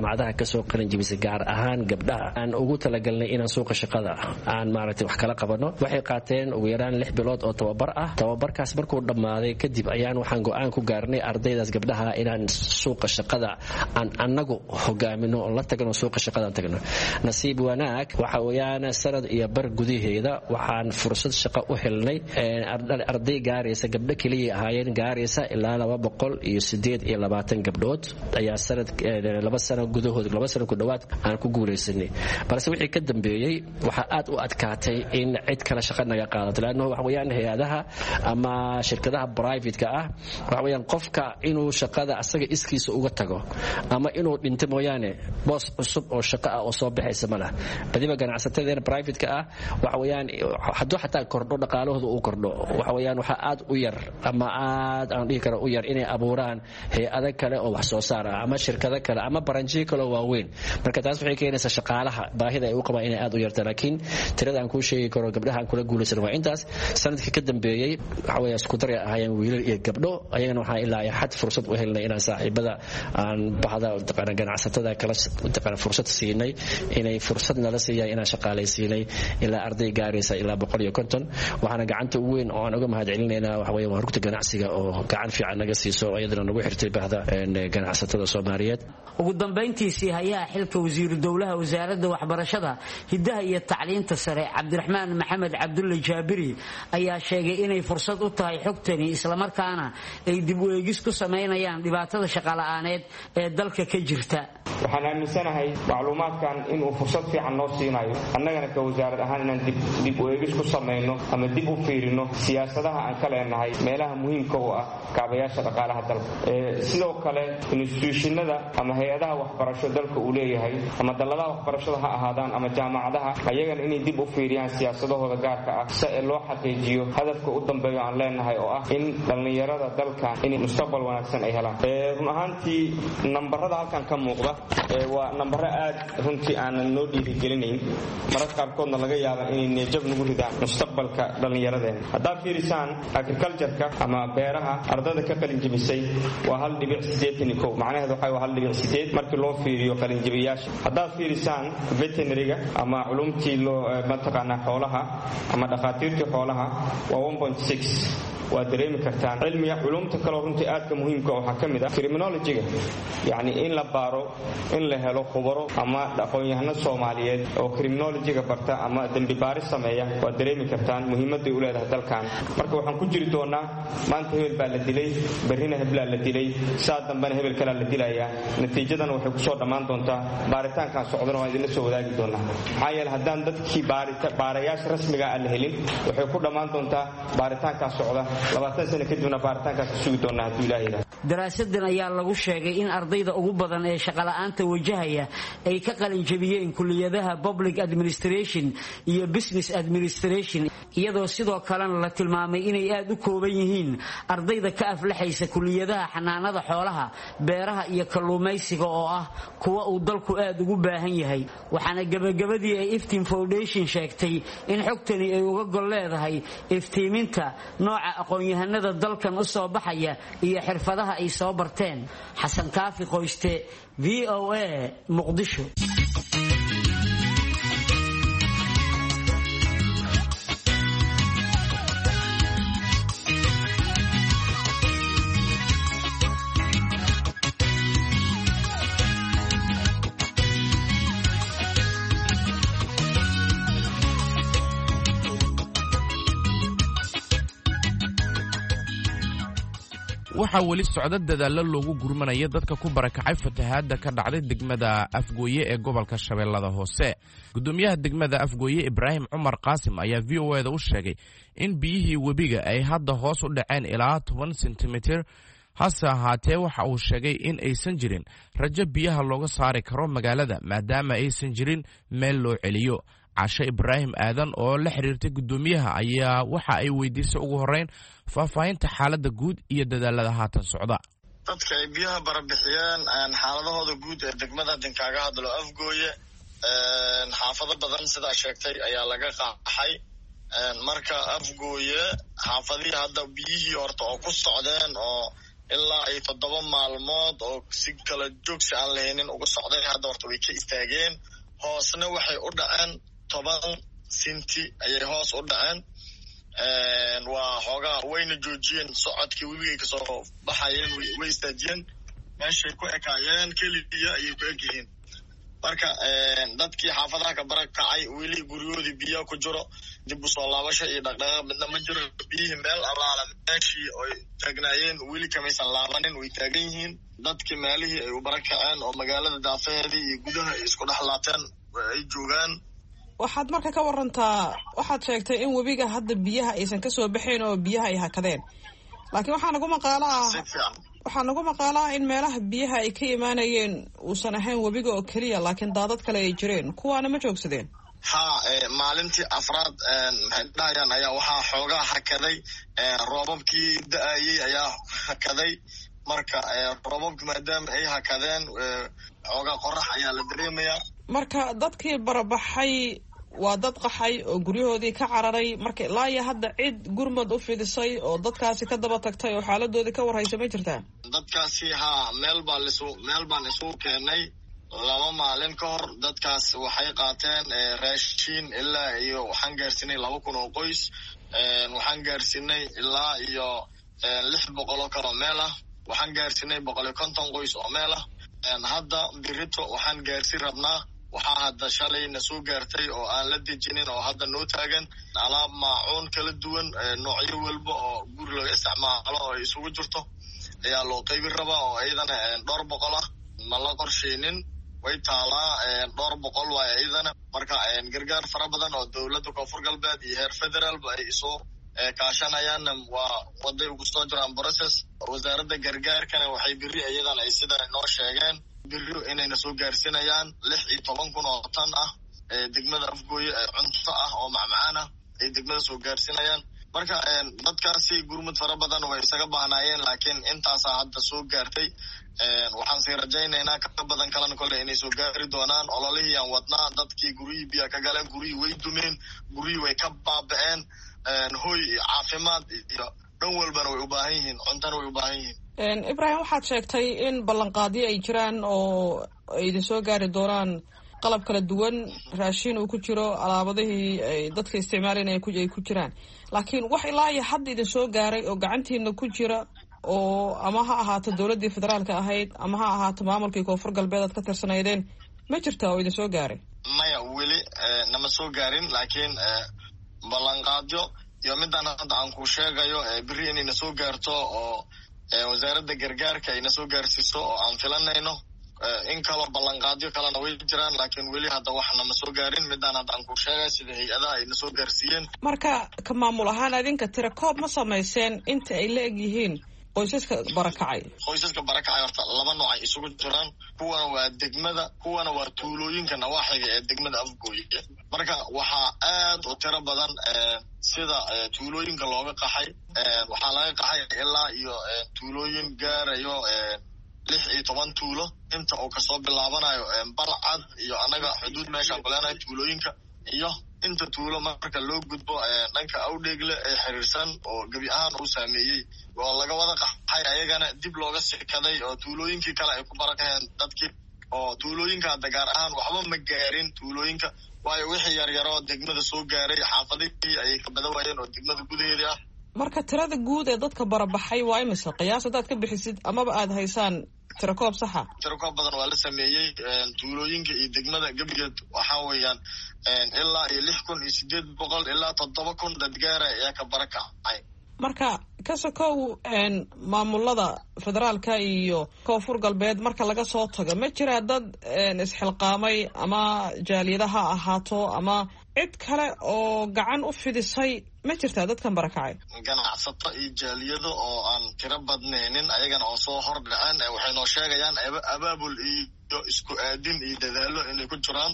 jaamacadaha ka soo qalin jabisay gaar ahaan gabdhaha aan ugu talagalnay inaan suuqa shaqada aan maaragtay wax kala qabano waxay qaateen ugu yaraan lix bilood oo tababar ah tababarkaas markuu dhammaaday kadib ayaan waxaan go'aan ku gaarnay ardaydaas gabdhaha inaan suuqa shaqada aan annagu hogaamino oo la tagno suuqa shaqada aan tagno nasiib wanaag waxa weeyaan sanad iyo bar gudaheeda waxaan fursad shaqo u helnay arday gaaraysa gabdho kaliya ahaayeen gaaraysa ilaa laba boqol iyo sideed iyo labaatan gabdhood ayaa sanad laba sano gudahood laba sano ku dhawaad aan ku guulaysanay balse wixii ka dambeeyay waxa aad u adkaatay in cid kale shaqo naga qaadato laano waxa weeyaan hay'adaha ama shirkadaha private-ka ah waxa weeyaan qofka inuu shaqada asaga iskiisa uga tago ama inuu dhinto mooyaane boos cusub oo shaqo ah oo soo baxaysa ma laha badiba ganacsatada private-ka ah waxa weeyaan hadduu xataa kordho dhaqaalahooda uu kordho waxa weeyaan waxa aad u yar ama aad aan dhihi karo u yar inay abuuraan hay'ado kale oo wax soo saar ah ama shirkado kale ama baranjiyo kale oo waaweyn marka taas waxay keenaysaa shaqaalaha baahida ay u qabaan inay aad u yarto laakiin tirada aan ku sheegi karo gabdhaha aan kula guulaysan waa intaas sanadkii ka dambeeyay waxa weeyaan isku dar ayaan wiilal iyo gabdho ayagana waxaa ilaa ay xad fursad u helnay inaan saaxiibada aan bahda taqana ganacsatada kala taqana fursad siinay inay fursad nala siiyaan inaan shaqaalaysiinay ilaa arday gaaraysa ilaa boqol iyo konton waxaana gacanta ugu weyn oo aan uga mahadcelinaynaa waxa weeye waa rugta ganacsiga oo gacan fiican naga siiso iyadana nagu xirtay bahda ganacsatada Soomaaliyeed ugu dambeyntiisii hayaa xilka wasiir dowlaha wasaaradda waxbarashada hidaha iyo tacliinta sare Cabdiraxmaan Maxamed Cabdulle Jaabiri ayaa sheegay inay fursad u tahay xogtani isla markaana ay dib u eegis ku sameynayaan dhibaatada shaqo la'aaneed ee dalka ka jirta waxaan aaminsanahay macluumaadkan inuu fursad fiican noo siinayo annagana ka wasaarad ahaan inaan dib u eegis ku samayno ama dib u fiirino siyaasadaha aan ka leenahay meelaha muhiimka u ah kaabayaasha dhaqaalaha dalka sidoo kale instituushinada ama hay-adaha waxbarasho dalka uu leeyahay ama dalladaha waxbarashada ha ahaadaan ama jaamacadaha ayagana inay dib u fiiriyaan siyaasadahooda gaarka ah si loo xaqiijiyo hadafka u dambeeyo aan leenahay oo ah in dhallinyarada dalkan inay mustaqbal wanaagsan ay helaan run ahaantii nambarada halkan ka muuqda waa nambaro aad runtii aanan noo dhiirigelinayn mararka qaarkoodna laga yaaba inay neejab nagu ridaan mustaqbalka dhallinyaradeenna haddaad fiirisaan agricultureka ama beeraha ardayda ka qalinjibisay waa hal dhibic siddeetan iyo kow macnaheedu waxaa waa hal dhibic siddeed markii loo fiiriyo qalinjibiyaasha haddaad fiirisaan veterinariga ama culumtii loo mataqaanaa xoolaha ama dhakhaatiirtii xoolaha waa one point six waa dareemi kartaan cilmiga culumta kale runtii aadka muhiimka waxaa ka mid ah criminology-ga yacni in la baaro in la helo khubaro ama aqoon-yahano Soomaaliyeed oo criminology-ga barta ama dambi baaris sameeya waa dareemi kartaan muhiimadda uu leedahay dalkan marka waxaan ku jiri doonaa maanta hebel baa la dilay berrina hebel la dilay saa dambana hebel kale la dilayaa natiijadana waxay ku soo dhammaan doontaa baaritaankan socdana waa idinla soo wadaagi doonaa maxaa yeelay haddaan dadkii baarayaasha rasmiga aan la helin waxay ku dhammaan doontaa baaritaankaa socda labaatan sano kadibna baaritaankaas sugi doonaa hadduu ilaahay yidhaahdo daraasadan ayaa lagu sheegay in ardayda ugu badan ee shaqo la'aanta wajahaya ay ka qalin jabiyeen kulliyadaha public administration iyo business administration iyadoo sidoo kalena la tilmaamay inay aad u kooban yihiin ardayda ka aflaxaysa kulliyadaha xanaanada xoolaha beeraha iyo kalluumaysiga oo ah kuwa uu dalku aad ugu baahan yahay waxaana gabagabadii ay Iftiin Foundation sheegtay in xogtani ay uga gol leedahay iftiiminta nooca aqoon-yahanada dalkan u soo baxaya iyo xirfadaha ay soo barteen xasan kaafi qoyste V O A Muqdisho waxaa weli socda dadaalo loogu gurmanayo dadka ku barakacay fatahaadda ka dhacday degmada Afgooye ee gobolka Shabeellada Hoose gudoomiyaha degmada Afgooye Ibraahim Cumar Qaasim ayaa V O A da u sheegay in biyihii webiga ay hadda hoos u dhaceen ilaa toban sentimitir hase ahaatee waxa uu sheegay in aysan jirin rajo biyaha looga saari karo magaalada maadaama aysan jirin meel loo celiyo Cashe Ibraahim Aadan oo la xiriirtay gudoomiyaha ayaa waxa ay weydiisay ugu horeyn faahfaahinta xaaladda guud iyo dadaalada haatan socda dadka ay biyaha barabixiyeen xaaladahooda guud ee degmada Dinkaaga hadlo Afgooye xaafado badan sida sheegtay ayaa laga qaxay marka Afgooye xaafadii hadda biyihii horta oo ku socdeen oo ilaa ay toddoba maalmood oo si kala joogsi aan lahaynin uga socday. hadda horta way ka istaageen, hoosna waxay u dhaceen toban sinti ayay hoos u dhaceen. waa xoogaa wayna joojiyeen socodkii webigay kasoo baxayeen, way istaajiyeen, meeshay ku ekaayeen keliya ayay ku egyihiin. marka dadkii xaafadaha ka barakacay weli guryahoodii biyo ku jiro, dib u soo laabasho iyo dhaqdhaqaaq midna ma jiro. biyihii meel allaala meeshii oy taagnaayeen weli kamaysan laabanin, way taagan yihiin. dadkii meelihii ay u barakaceen oo magaalada daafaheedii iyo gudaha ay isku dhex laateen ay joogaan. waxaad marka ka warantaa, waxaad sheegtay in webiga hadda biyaha aysan kasoo baxayn oo biyaha ay hakadeen, laakiin waxaa nagu maqaalo ah waxaa nagu maqaalo ah in meelaha biyaha ay ka imaanayeen uusan ahayn webiga oo keliya, laakiin daadad kale ay jireen. kuwaana ma joogsadeen? ha maalintii afraad maxay dhahayaan ayaa waxaa xoogaa hakaday, roobabkii da-ayey ayaa hakaday. marka roobabki maadaama ay hakadeen, xoogaa qorax ayaa la dareemayaa. marka dadkii barabaxay waa dad qaxay oo guryahoodii ka cararay. marka ilaa iyo hadda cid gurmad u fidisay oo dadkaasi ka daba tagtay oo xaaladoodii ka warhaysa ma jirtaa? dadkaasi haa meel baa lisu meel baan isugu keenay laba maalin ka hor. dadkaas waxay qaateen raashiin ilaa iyo waxaan gaarsinay laba kun oo qoys. waxaan gaarsinay ilaa iyo lix boqol oo kaloo meel ah. waxaan gaarsinay boqol iyo konton qoys oo meel ah. hadda birito waxaan gaarsi rabnaa. waxaa hadda shalay na soo gaartay oo aan la dejinin oo hadda noo taagan alaab maacuun kala duwan, noocyo walba oo guri laga isticmaalo oo ay isugu jirto ayaa loo qaybin rabaa, oo iyadana dhowr boqol ah. ma la qorsheynin, way taalaa dhowr boqol waay iyadana. marka gargaar fara badan oo dowladda koonfur galbeed iyo heer federaalba ay isu kaashanayaan waa waday ugu soo jiraan process. wasaaradda gargaarkana waxay biri iyadan ay sida noo sheegeen biri inayna soo gaarsinayaan lix iyo toban kun oo tan ah degmada Afgooye cunto ah oo macmacaan ah ay degmada soo gaarsinayaan. marka dadkaasi gurmud fara badan way isaga baahnaayeen, laakiin intaasaa hadda soo gaartay. waxaan sii rajaynaynaa ka badan kalena kole inay soo gaari doonaan. ololihii aan wadnaa, dadkii guryihii biya ka galeen, guryihii way dumeen, guryihii way ka baaba'een. hoy iyo caafimaad iyo dhan walbana way u baahan yihiin, cuntana way u baahan yihiin. ibrahim, waxaad sheegtay in ballanqaadyo ay jiraan oo ay idin soo gaari doonaan qalab kala duwan, raashin uu ku jiro, alaabadihii ay dadka isticmaalayna ay ku jiraan, laakiin wax ilaa iyo hadda idin soo gaaray oo gacantiina ku jira oo ama ha ahaato dowladdii federaalka ahayd ama ha ahaato maamulkii koonfur galbeed aad ka tirsanaydeen ma jirta oo idin soo gaaray? maya, weli nama soo gaarin, laakiin ballanqaadyo iyo midaan hadda aan ku sheegayo beri inayna soo gaarto oo wasaaradda gargaarka ayna soo gaarsiiso oo aan filanayno. in kaloo ballanqaadyo kalena way jiraan, laakiin weli hadda wax nama soo gaarin. midaan hadda aan ku sheegay sida hay-adaha ayna soo gaarsiiyeen. marka ka maamul ahaan adinka tira koob ma samayseen inta ay la eg yihiin qoysaska barakacay? qoysaska barakacay horta laba nooc ay isugu jiraan. kuwana waa degmada, kuwana waa tuulooyinka nawaaxiga ee degmada Afgooye. marka waxaa aad u tiro badan sida tuulooyinka looga qaxay. waxaa laga qaxay ilaa iyo tuulooyin gaarayo lix iyo toban tuulo, inta uu kasoo bilaabanayo balcad iyo anaga xuduud meeshaan kuleenahay tuulooyinka, iyo inta tuulo marka loo gudbo dhanka awdheegle ee xiriirsan oo gebi ahaan uu saameeyey oo laga wada qaxay. ayagana dib looga sikaday oo tuulooyinkii kale ay ku barakaheen dadkii. oo tuulooyinka hadda gaar ahaan waxba ma gaarin tuulooyinka, waayo wixii yaryaroo degmada soo gaaray xaafadihii ayay ka badan waayeen oo degmada gudaheedii ah. marka tirada guud ee dadka barabaxay waa imise qiyaas haddaad ka bixisid amaba aada haysaan tirakoob saxa? tirakoob badan waa la sameeyey. tuulooyinka iyo degmada gebigeed waxaa weeyaan ilaa iyo lix kun iyo sideed boqol ilaa toddoba kun dadgaara ayaa ka barakacay. marka ka sokow maamulada federaalka iyo koonfur galbeed marka laga soo tago, ma jiraa dad isxilqaamay ama jaaliyada ha ahaato ama cid kale oo gacan u fidisay ma jirtaa dadkan barakacay? ganacsato iyo jaaliyado oo aan tiro badnaynin ayagana oo soo hor dhaceen waxay noo sheegayaan abaabul iyo isku aadin iyo dadaalo inay ku jiraan.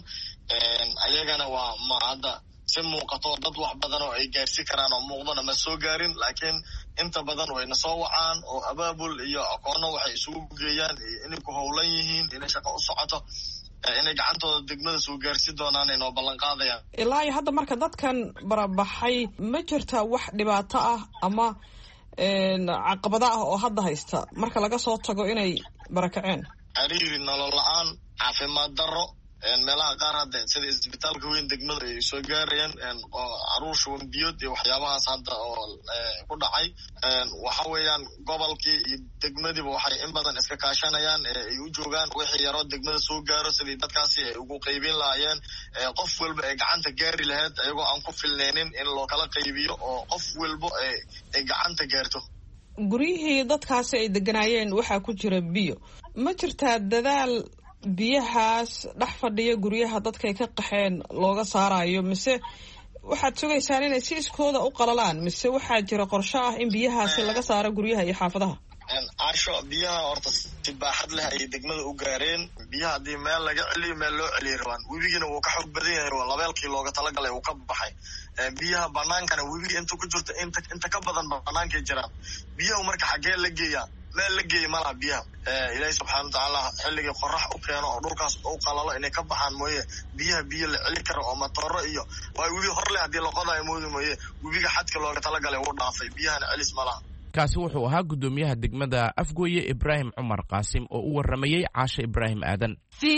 ayagana waa ma hadda si muuqato dad wax badan oo ay gaarsi karaan oo muuqdana ma soo gaarin, laakiin inta badan wayna soo wacaan oo abaabul iyo aqoono waxay isugu geeyaan inay ku howlan yihiin, inay shaqo u socoto, inay gacantooda degmada soo gaarsi doonaan inoo ballan qaadayaan. ilaa iyo hadda marka dadkan barabaxay ma jirta wax dhibaato ah ama caqabada ah oo hadda haysta marka laga soo tago inay barakaceen? xiriiri nolol la-aan, caafimaad darro, meelaha qaar hadda sida isbitaalka weyn degmada ay soo gaarayaan caruur shuban biyood iyo waxyaabahaas hadda oo ku dhacay. waxa weeyaan gobolkii iyo degmadiiba waxay in badan iska kaashanayaan ay u joogaan wixii yaroo degmada soo gaaro sidii dadkaasi ay ugu qaybin lahaayeen. qof walba ay gacanta gaari lahayd ayagoo aan ku filnaynin in loo kala qaybiyo oo qof walba ay gacanta gaarto. guryihii dadkaasi ay deganaayeen waxaa ku jira biyo. ma jirtaa dadaal biyahaas dhex fadhiya guryaha dadkay ka qaxeen looga saarayo, mise waxaad sugaysaan inay si iskooda u qalalaan, mise waxaa jira qorshe ah in biyahaasi laga saaro guryaha iyo xaafadaha? casho biyaha horta si baaxad leh ayay degmada u gaareen. biyaha haddii meel laga celiyo meel loo celiya rabaan. webigiina wuu ka xoog badan yahay, waa labeelkii looga talagalay uu ka baxay. biyaha banaankana webiga inta ku jirta inta inta ka badan banaankay jiraan. biyaha marka xaggee la geeyaa? meel la geeya malaha biyaha. ilaahay subxaana watacaala xilligii qorax u keeno oo dhulkaas u qalalo inay ka baxaan mooye biyaha biyo la celi karo oo matooro iyo waa webi hor leh haddii la qodayo moodi mooye webiga xadka looga talagalay wuu dhaafay, biyahana celis malaha. kaasi wuxuu ahaa guddoomiyaha degmada Afgooye Ibraahim Cumar Qaasim oo u waramayay Caasha Ibraahim Aadan.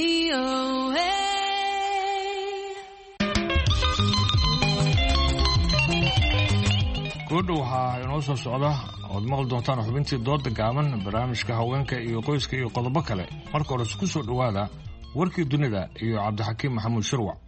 gudhow waxaa inoo soo socda ood maqli doontaan xubintii dooda gaaban, barnaamijka haweenka iyo qoyska iyo qodobo kale. marka hore isku soo dhowaada warkii dunida iyo cabdixakiim maxamuud shirwac.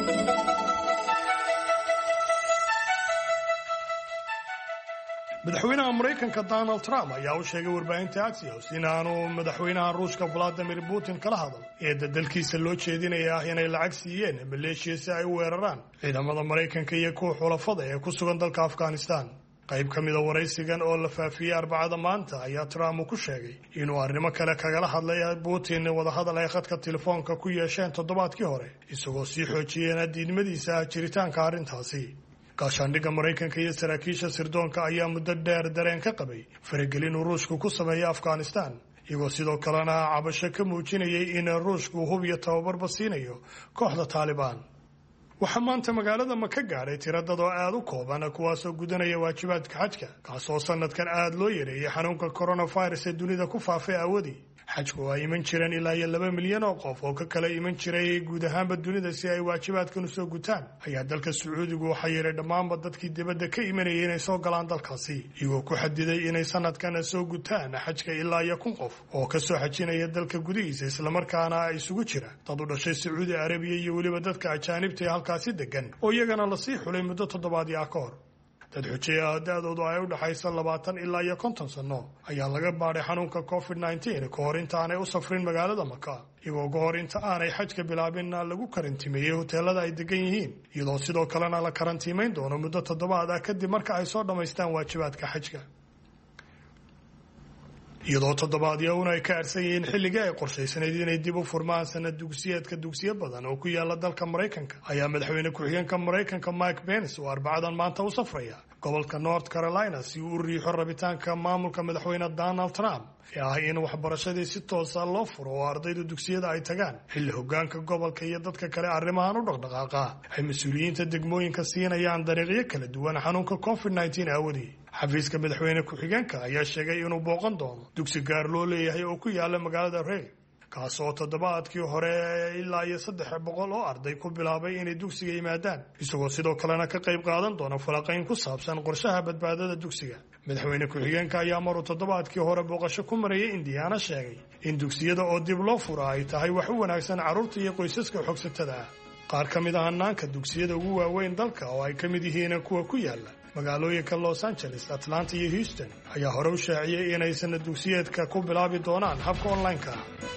madaxweynaha maraykanka Donald Trump ayaa u sheegay warbaahinta Axios in aanu madaxweynaha Ruushka Vladimir Putin kala hadal ee dalkiisa loo jeedinaya inay lacag siiyeen maleeshiya si ay u weeraraan ciidamada Maraykanka iyo kuwa xulafada ee ku sugan dalka Afghanistan. qayb ka mid ah waraysigan oo la faafiyay Arbacada maanta ayaa Trump ku sheegay inuu arrimo kale kagala hadlay Putin wada hadal ay khadka telefoonka ku yeesheen toddobaadkii hore, isagoo sii xoojiyay diidmadiisa jiritaanka arrintaasi. gaashaandhigga Maraykanka iyo saraakiisha sirdoonka ayaa muddo dheer dareen ka qabay faragelin uu Ruushku ku sameeyay Afghanistan, iyagoo sidoo kalena cabasho ka muujinayay in Ruushku hub iyo tababarba siinayo kooxda Taliban. waxaa maanta magaalada Maka gaadhay tiro dad oo aad u kooban kuwaasoo gudanaya waajibaadka xajka, kaasoo sanadkan aad loo yareeyay xanuunka coronavirus ee dunida ku faafay awadii. xajku waa iman jireen ilaa iyo laba milyan oo qof oo ka kala iman jiray guud ahaanba dunida si ay waajibaadkan u soo gutaan, ayaa dalka Sacuudigu waxaa yeelay dhammaanba dadkii dibadda ka imanayay inay soo galaan dalkaasi, iyagoo ku xadiday inay sanadkan soo gutaan xajka ilaa iyo kun qof oo ka soo xajinaya dalka gudihiisa, islamarkaana ay isugu jira dad u dhashay Sacuudi Arabiya iyo weliba dadka ajaanibta ee halkaasi degan oo iyagana lasii xulay muddo toddobaadyo ah ka hor. dad xujeeya da-doodu ay u dhaxaysa labaatan ilaa iyo konton sano ayaa laga baadhay xanuunka covid nineteen ka hor inta aanay u safrin magaalada Maka, iyagoo ka hor inta aanay xajka bilaabinna lagu karantiimeeyey hoteelada ay degan yihiin, iyadoo sidoo kalena la karantiimeyn doono muddo toddobaad ah kadib marka ay soo dhammaystaan waajibaadka xajka. iyadoo toddobaadyauna ay ka arsan yihiin xilligii ay qorshaysanayd inay dib u furmaan sanad dugsiyeedka dugsiyo badan oo ku yaala dalka Maraykanka, ayaa madaxweyne ku-xigeenka Maraykanka Mike Pence oo Arbacadan maanta u safraya gobolka North Carolina si uu u riixo rabitaanka maamulka madaxweyne Donald Trump ee ah in waxbarashadii si toos ah loo furo oo ardayda dugsiyada ay tagaan, xilli hoggaanka gobolka iyo dadka kale arrimahan u dhaqdhaqaaqa ay mas-uuliyiinta degmooyinka siinayaan dariiqyo kala duwan xanuunka covid nineteen awadii. xafiiska madaxweyne ku-xigeenka ayaa sheegay inuu booqan doono dugsi gaar loo leeyahay oo ku yaala magaalada Raleigh, kaas oo toddobaadkii hore ilaa iyo saddex boqol oo arday ku bilaabay inay dugsiga yimaadaan, isagoo sidoo kalena ka qayb qaadan doona falaqayn ku saabsan qorshaha badbaadada dugsiga. madaxweyne ku-xigeenka ayaa maruu toddobaadkii hore booqasho ku marayay Indiana sheegay in dugsiyada oo dib loo fura ay tahay wax u wanaagsan carruurta iyo qoysaska xogsatada ah. qaar ka mid ah hannaanka dugsiyada ugu waaweyn dalka oo ay ka mid yihiin kuwa ku yaala magaalooyinka Los Angeles, Atlanta iyo Houston ayaa hore u shaaciyay inay sanad dugsiyeedka ku bilaabi doonaan habka online-ka.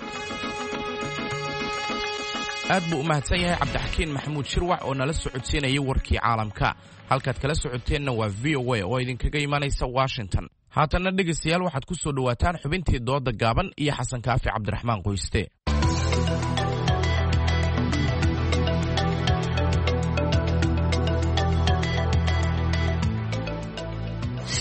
aad buu u mahadsan yahay cabdixakiin maxamuud shirwac oo nala socodsiinayay warkii caalamka. halkaad kala socoteenna waa V O A oo idinkaga imanaysa Washington. haatanna dhegaystayaal waxaad ku soo dhawaataan xubintii dooda gaaban iyo xasan kaafi cabdiraxmaan qoyste.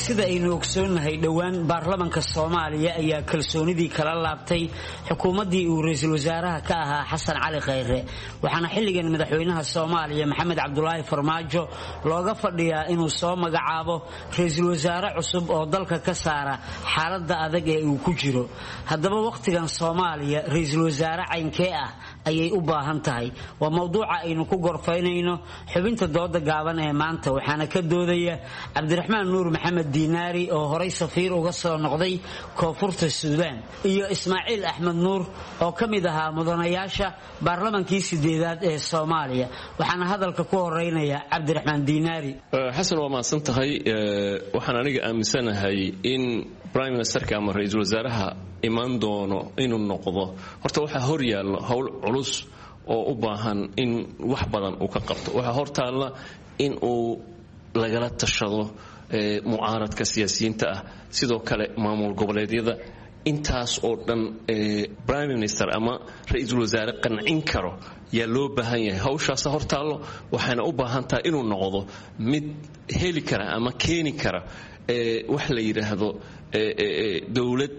sida aynu ogsoonnahay dhowaan baarlamanka Soomaaliya ayaa kalsoonidii kala laabtay xukuumaddii uu ra'iisul wasaaraha ka ahaa Xasan Cali Khayre waxaana xilligan madaxweynaha Soomaaliya Maxamed Cabdullaahi Farmaajo looga fadhiyaa inuu soo magacaabo ra'iisul wasaare cusub oo dalka ka saara xaaladda adag ee uu ku jiro haddaba waqtigan Soomaaliya ra'iisul wasaare caynkee ah ayay u baahan tahay waa mawduuca aynu ku gorfaynayno xubinta dooda gaaban ee maanta waxaana ka doodaya Cabdiraxmaan Nuur Maxamed Diinaari oo horay safiir uga soo noqday Koonfurta Suudaan iyo Ismaaciil Axmed Nuur oo kamid ahaa mudanayaasha baarlamankii sideedaad ee Soomaaliya waxaana hadalka ku horeynaya Cabdiraxmaan Diinaari Xasan waa maasan tahay waxaan aniga aaminsanahay in Prime Ministerka ama ra'iisul wasaaraha iman doono inuu noqdo horta waxa hor yaal hawl culus oo u baahan in wax badan uu ka qabto waxa hortaala in uu lagala tashado mucaaradka siyaasiyiinta ah sidoo kale maamul goboleedyada intaas oo dhan Prime Minister ama ra'iisul wasaare qancin karo yaa loo baahan yahay hawshaas hortaalo waxaana u baahan tahay inuu noqdo mid heli kara ama keeni kara wax la yiraahdo dawlad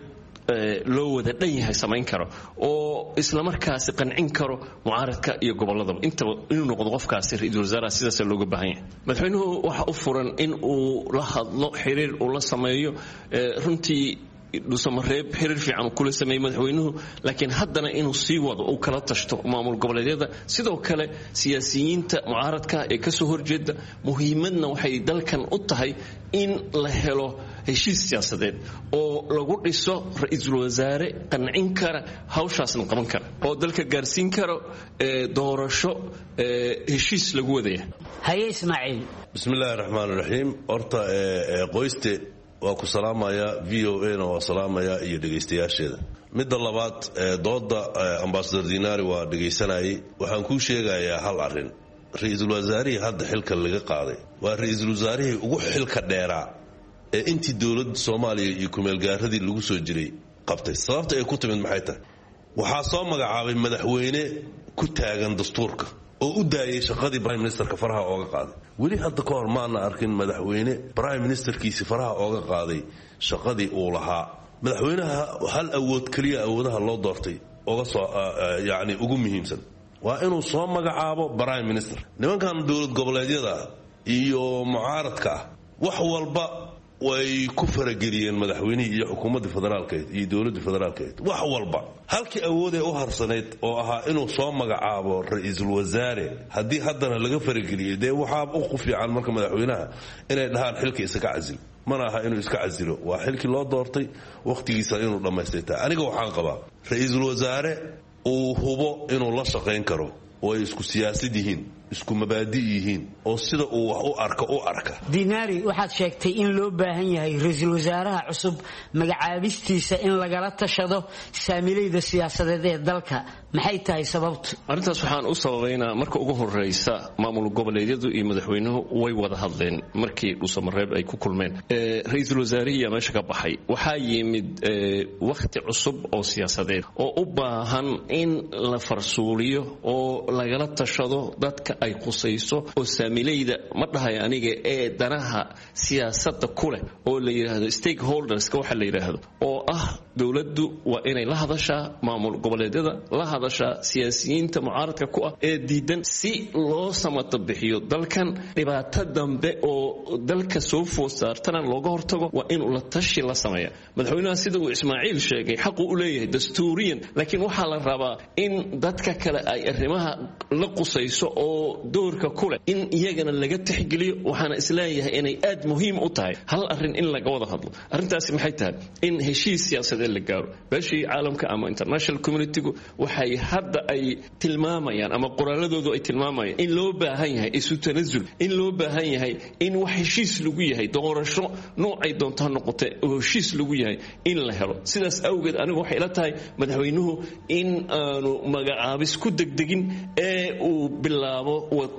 loo wada dhan yahay samayn karo oo isla markaas qancin karo mucaaradka iyo gobolada inta inuu noqdo qofkaasi ra'iisul wasaaraha sidaas looga baahan yahay madaxweynuhu waxa u furan in uu la hadlo xiriir uu la sameeyo runtii dhusamareeb xiriir fiican kula sameeyay madaxweynuhu laakiin haddana inuu sii wado uu kala tashto maamul goboleedyada sidoo kale siyaasiyiinta mucaaradka ee ka soo horjeeda muhiimadna waxay dalkan u tahay in la helo heshiis siyaasadeed oo lagu dhiso ra'iisul wasaare qancin kara hawshaasna qaban kara oo dalka gaarsiin karo doorasho heshiis lagu wadaya haye Ismaaciil bismillaahir rahmaanir rahiim horta qoyste waa ku salaamaya V O A na waa salaamaya iyo dhageystayaasheeda midda labaad dooda ambassador Diinaari waa dhageysanayay waxaan ku sheegayaa hal arin ra'iisul wasaarihii hadda xilka laga qaaday waa ra'iisul wasaarihii ugu xilka dheeraa ee intii dawladda Soomaaliya iyo kumeelgaaradii lagu soo jiray qabtay sababta ay ku timid maxay tahay waxaa soo magacaabay madaxweyne ku taagan dastuurka oo u daayay shaqadii Prime Ministerka faraha ooga qaaday weli hadda ka hor maana arkin madaxweyne Prime Ministerkiisa faraha ooga qaaday shaqadii uu lahaa madaxweynaha hal awood kaliya awoodaha loo doortay ooga soo yaani ugu muhiimsan waa inuu soo magacaabo Prime Minister nimankan dawlad goboleedyada iyo mucaaradka wax walba way ku farageliyeen madaxweynaha iyo xukuumadda federaalka iyo dawladda federaalka wax walba halkii awood ay u harsaneed oo ahaa inuu soo magacaabo ra'iisul wasaare hadii haddana laga farageliyay de waxa u fiican marka madaxweynaha inay dhahaan xilka iska cazil mana aha inuu iska cazilo waa xilkii loo doortay waqtigiisa inuu dhameystay aniga waxaan qabaa ra'iisul wasaare uu hubo inuu la shaqeyn karo oo ay isku siyaasad yihiin isku mabaadi yihiin oo sida uu wax u arko u arka Diinaari waxaad sheegtay in loo baahan yahay ra'iisul wasaaraha cusub magacaabistiisa in lagala tashado saamilayda siyaasadeed ee dalka maxay tahay sababtu arintaas waxaan u sababeynaa marka ugu horeysa maamul goboleedyadu iyo madaxweynuhu way wada hadleen markii dhusamareeb ay ku kulmeen ee ra'iisul wasaarihiisa meesha ka baxay waxa yimid waqti cusub oo siyaasadeed oo u baahan in la farsuuliyo oo lagala tashado dadka ay qusayso oo saamilayda ma dhahay aniga ee danaha siyaasadda kule oo la yiraahdo stakeholders ka waxa la yiraahdo oo ah dawladdu waa inay la hadashaa maamul goboleedyada la hadashaa siyaasiyiinta mucaaradka ku ah ee diidan si loo samata bixiyo dalkan dhibaato dambe oo dalka soo foosartana looga hortago waa in la tashi la sameeyo madaxweynaha sida uu Ismaaciil sheegay xaq u leeyahay dastuuriyan laakiin waxa la rabaa in dadka kale ay arrimaha la qusayso oo doorka kule in iyagana laga tixgeliyo waxaana isleeyahay inay aad muhiim u tahay hal arin in laga wada hadlo arintaas maxay tahay in heshiis siyaasadeed la gaaro bashii caalamka ama international community waxay hadda ay tilmaamayaan ama qoraaladoodu ay tilmaamayaan in loo baahan yahay isu tanazul in loo baahan yahay in wax heshiis lagu yahay doorasho noocay doonto noqotay oo heshiis lagu yahay in la helo sidaas awgeed anigu waxay ila tahay madaxweynuhu in aanu magacaabis ku degdegin ee uu bilaabo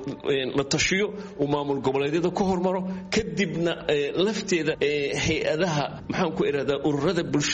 la tashiyo uu maamul goboleedyada ku hormaro kadibna lafteeda hay'adaha maxaan ku iraahdaa ururada bulshada rayidka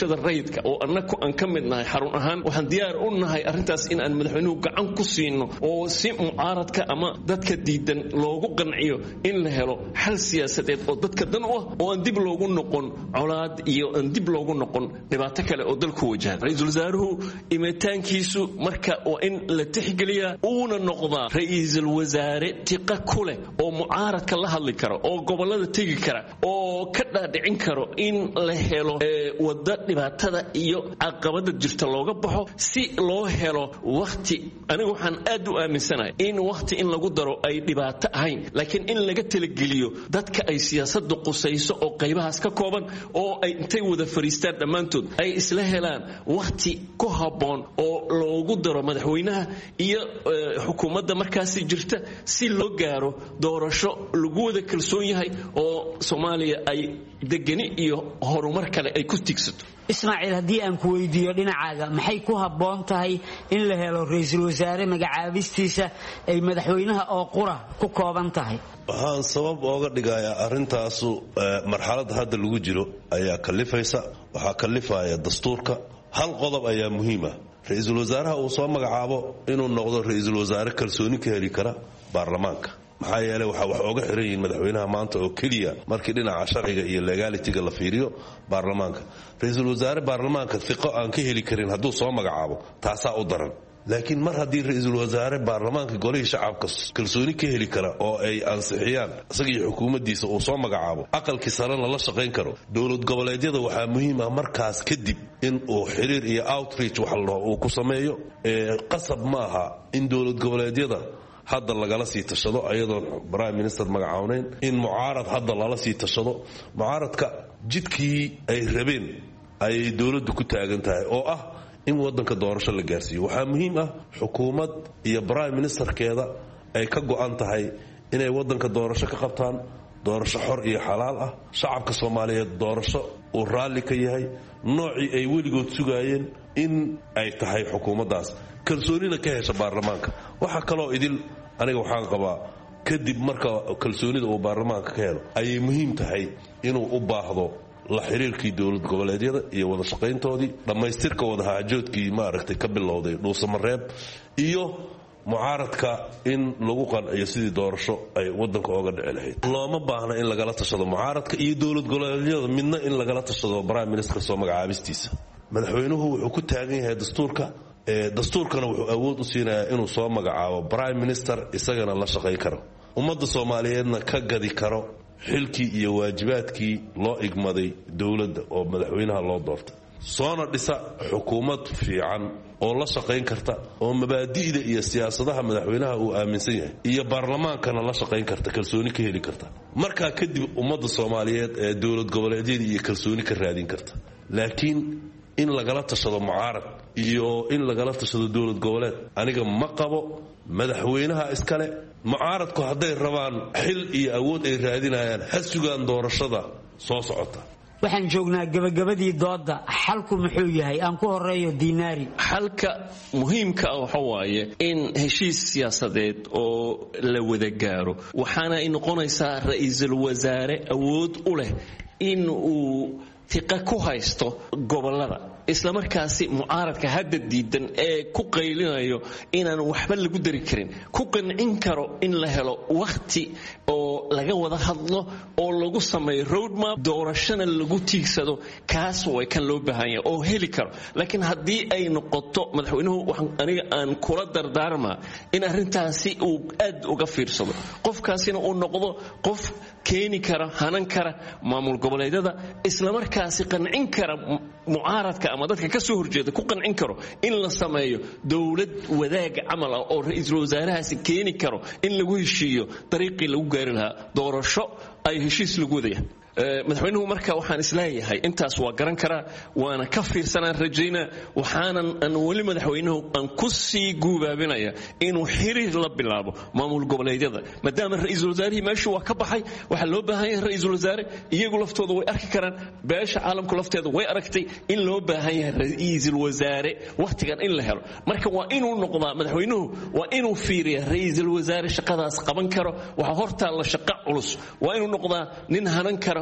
rayidka oo annagu aan ka mid nahay xarun ahaan waxaan diyaar u nahay arrintaas in aan madaxweynuhu gacan ku siino oo si mucaaradka ama dadka diidan loogu qanciyo in la helo xal siyaasadeed oo dadka dan u ah oo aan dib loogu noqon colaad iyo aan dib loogu noqon dhibaato kale oo dalku wajahan ra'iisul wasaaruhu imitaankiisu marka waa in la tixgeliyaa uuna noqdaa ra'iisul wasaare tiqa ku leh oo mucaaradka la hadli karo oo gobolada tegi kara oo ka dhaadhicin karo in la helo wada dhibaatada iyo caqabada jirta looga baxo si loo helo waqti anigu waxaan aad u aaminsanahay in waqti in lagu daro ay dhibaato ahayn laakiin in laga talageliyo dadka ay siyaasadu qusayso oo qaybahaas ka kooban oo ay intay wada fariistaan dhammaantood ay isla helaan waqti ku habboon oo loogu daro madaxweynaha iyo xukuumadda markaasi jirta si loo gaaro doorasho lagu wada kalsoon yahay oo Soomaaliya ay degani iyo horumar kale ay ku tigsato Ismaaciil haddii aan ku weydiiyo dhinacaaga maxay ku habboon tahay in la helo ra'iisul wasaare magacaabistiisa ay madaxweynaha oo qura ku kooban tahay waxaan sabab ooga dhigayaa arrintaasu marxaladda hadda lagu jiro ayaa kalifaysa waxaa kalifaya dastuurka hal qodob ayaa muhiim ah ra'iisul wasaaraha uu soo magacaabo inuu noqdo ra'iisul wasaare kalsooni ka heli kara baarlamaanka maxaa yeelay waxa wax ooga xiran yihiin madaxweynaha maanta oo keliya markii dhinaca sharciga iyo legalitiga la fiiriyo baarlamaanka ra'iisul wasaare baarlamaanka fiqo aan ka heli karin hadduu soo magacaabo taasaa u daran laakiin mar haddii ra'iisul wasaare baarlamaanka golihii shacabka kalsooni ka heli kara oo ay ansixiyaan isagii xukuumaddiisa uu soo magacaabo aqalkii sarena la shaqayn karo dowlad goboleedyada waxaa muhiim ah markaas kadib in uu xiriir iyo outreach wax la dhaho uu ku sameeyo qasab maaha in dowlad goboleedyada hadda lagala sii tashado ayadoon prime minister magacawnayn in mucaarad hadda lala sii tashado mucaaradka jidkii ay rabeen ayay dowladdu ku taagan tahay oo ah in wadanka doorasho la gaarsiiyo waxaa muhiim ah xukuumad iyo prime ministerkeeda ay ka go'an tahay inay wadanka doorasho ka qabtaan doorasho xor iyo xalaal ah shacabka Soomaaliyeed doorasho uu raalli ka yahay noocii ay weligood sugaayeen in ay tahay xukuumaddaas kalsoonina ka hesha baarlamaanka waxa kaloo idil aniga waxaan qabaa kadib marka kalsoonida uu baarlamaanka ka helo ayay muhiim tahay inuu u baahdo la xiriirkii dowlad goboleedyada iyo wada shaqayntoodii dhammaystirka wada haajoodkii maaragtay ka bilowday dhuusamareeb iyo mucaaradka in lagu qanciyo sidii doorasho ay wadanka ooga dhici lahayd looma baahna in lagala tashado mucaaradka iyo dowlad goboleedyada midna in lagala tashado prime minister soo magacaabistiisa madaxweynuhu wuxuu ku taagan yahay dastuurka dastuurkana wuxuu awood u siinayaa inuu soo magacaabo prime minister isagana la shaqayn karo ummadda Soomaaliyeedna ka gadi karo xilkii iyo waajibaadkii loo igmaday dowladda oo madaxweynaha loo doortay soona dhisa xukuumad fiican oo la shaqayn karta oo mabaadi'da iyo siyaasadaha madaxweynaha uu aaminsan yahay iyo baarlamaankana la shaqayn karta kalsooni ka heli karta markaa kadib ummadda Soomaaliyeed ee dowlad goboleedyada iyo kalsooni ka raadin karta laakiin in lagala tashado mucaarad iyo in lagala tashado dowlad goboleed aniga ma qabo madaxweynaha iskale mucaaradku hadday rabaan xil iyo awood ay raadinayaan ha sugaan doorashada soo socota waxaan joognaa gabagabadii dooda xalku muxuu yahay aan ku horeeyo Diinaari xalka muhiimka ah waxa waaye in heshiis siyaasadeed oo la wada gaaro waxaana ay noqonaysaa ra'iisul wasaare awood u leh in uu tiqa ku haysto gobolada isla markaasi mucaaradka hadda diidan ee ku qaylinayo inaan waxba lagu dari karin ku qancin karo in la helo waqti oo laga wada hadlo oo lagu sameeyo roadmap doorashana lagu tiigsado kaas way kan loo baahan yahay oo heli karo laakiin haddii ay noqoto madaxweynuhu waxaan aniga aan kula dardaarmaa in arrintaasi uu aad uga fiirsado qofkaasina uu noqdo qof keeni kara hanan kara maamul goboleedyada isla markaasi qancin kara mucaaradka ama dadka ka soo horjeeda ku qancin karo in la sameeyo dawlad wadaag amal ah oo ra'iisul wasaarahaasi keeni karo in lagu heshiiyo dariiqii lagu gaari lahaa doorasho ay heshiis lagu wadaya madaxweynuhu marka waxaan isleeyahay intaas waa garan karaa waana ka fiirsanaan rajaynaa waxaanan aan weli madaxweynuhu aan ku sii guubaabinaya inuu xiriir la bilaabo maamul goboleedyada maadaama ra'iisul wasaarihii meeshu waa ka baxay waxaa loo baahan yahay ra'iisul wasaare iyagu laftooda way arki karaan beesha caalamku lafteeda way aragtay in loo baahan yahay ra'iisul wasaare waqtigan in la helo marka waa inuu noqdaa madaxweynuhu waa inuu fiiriyaa ra'iisul wasaare shaqadaas qaban karo waxa hortaa la shaqo culus waa inuu noqdaa nin hanan karo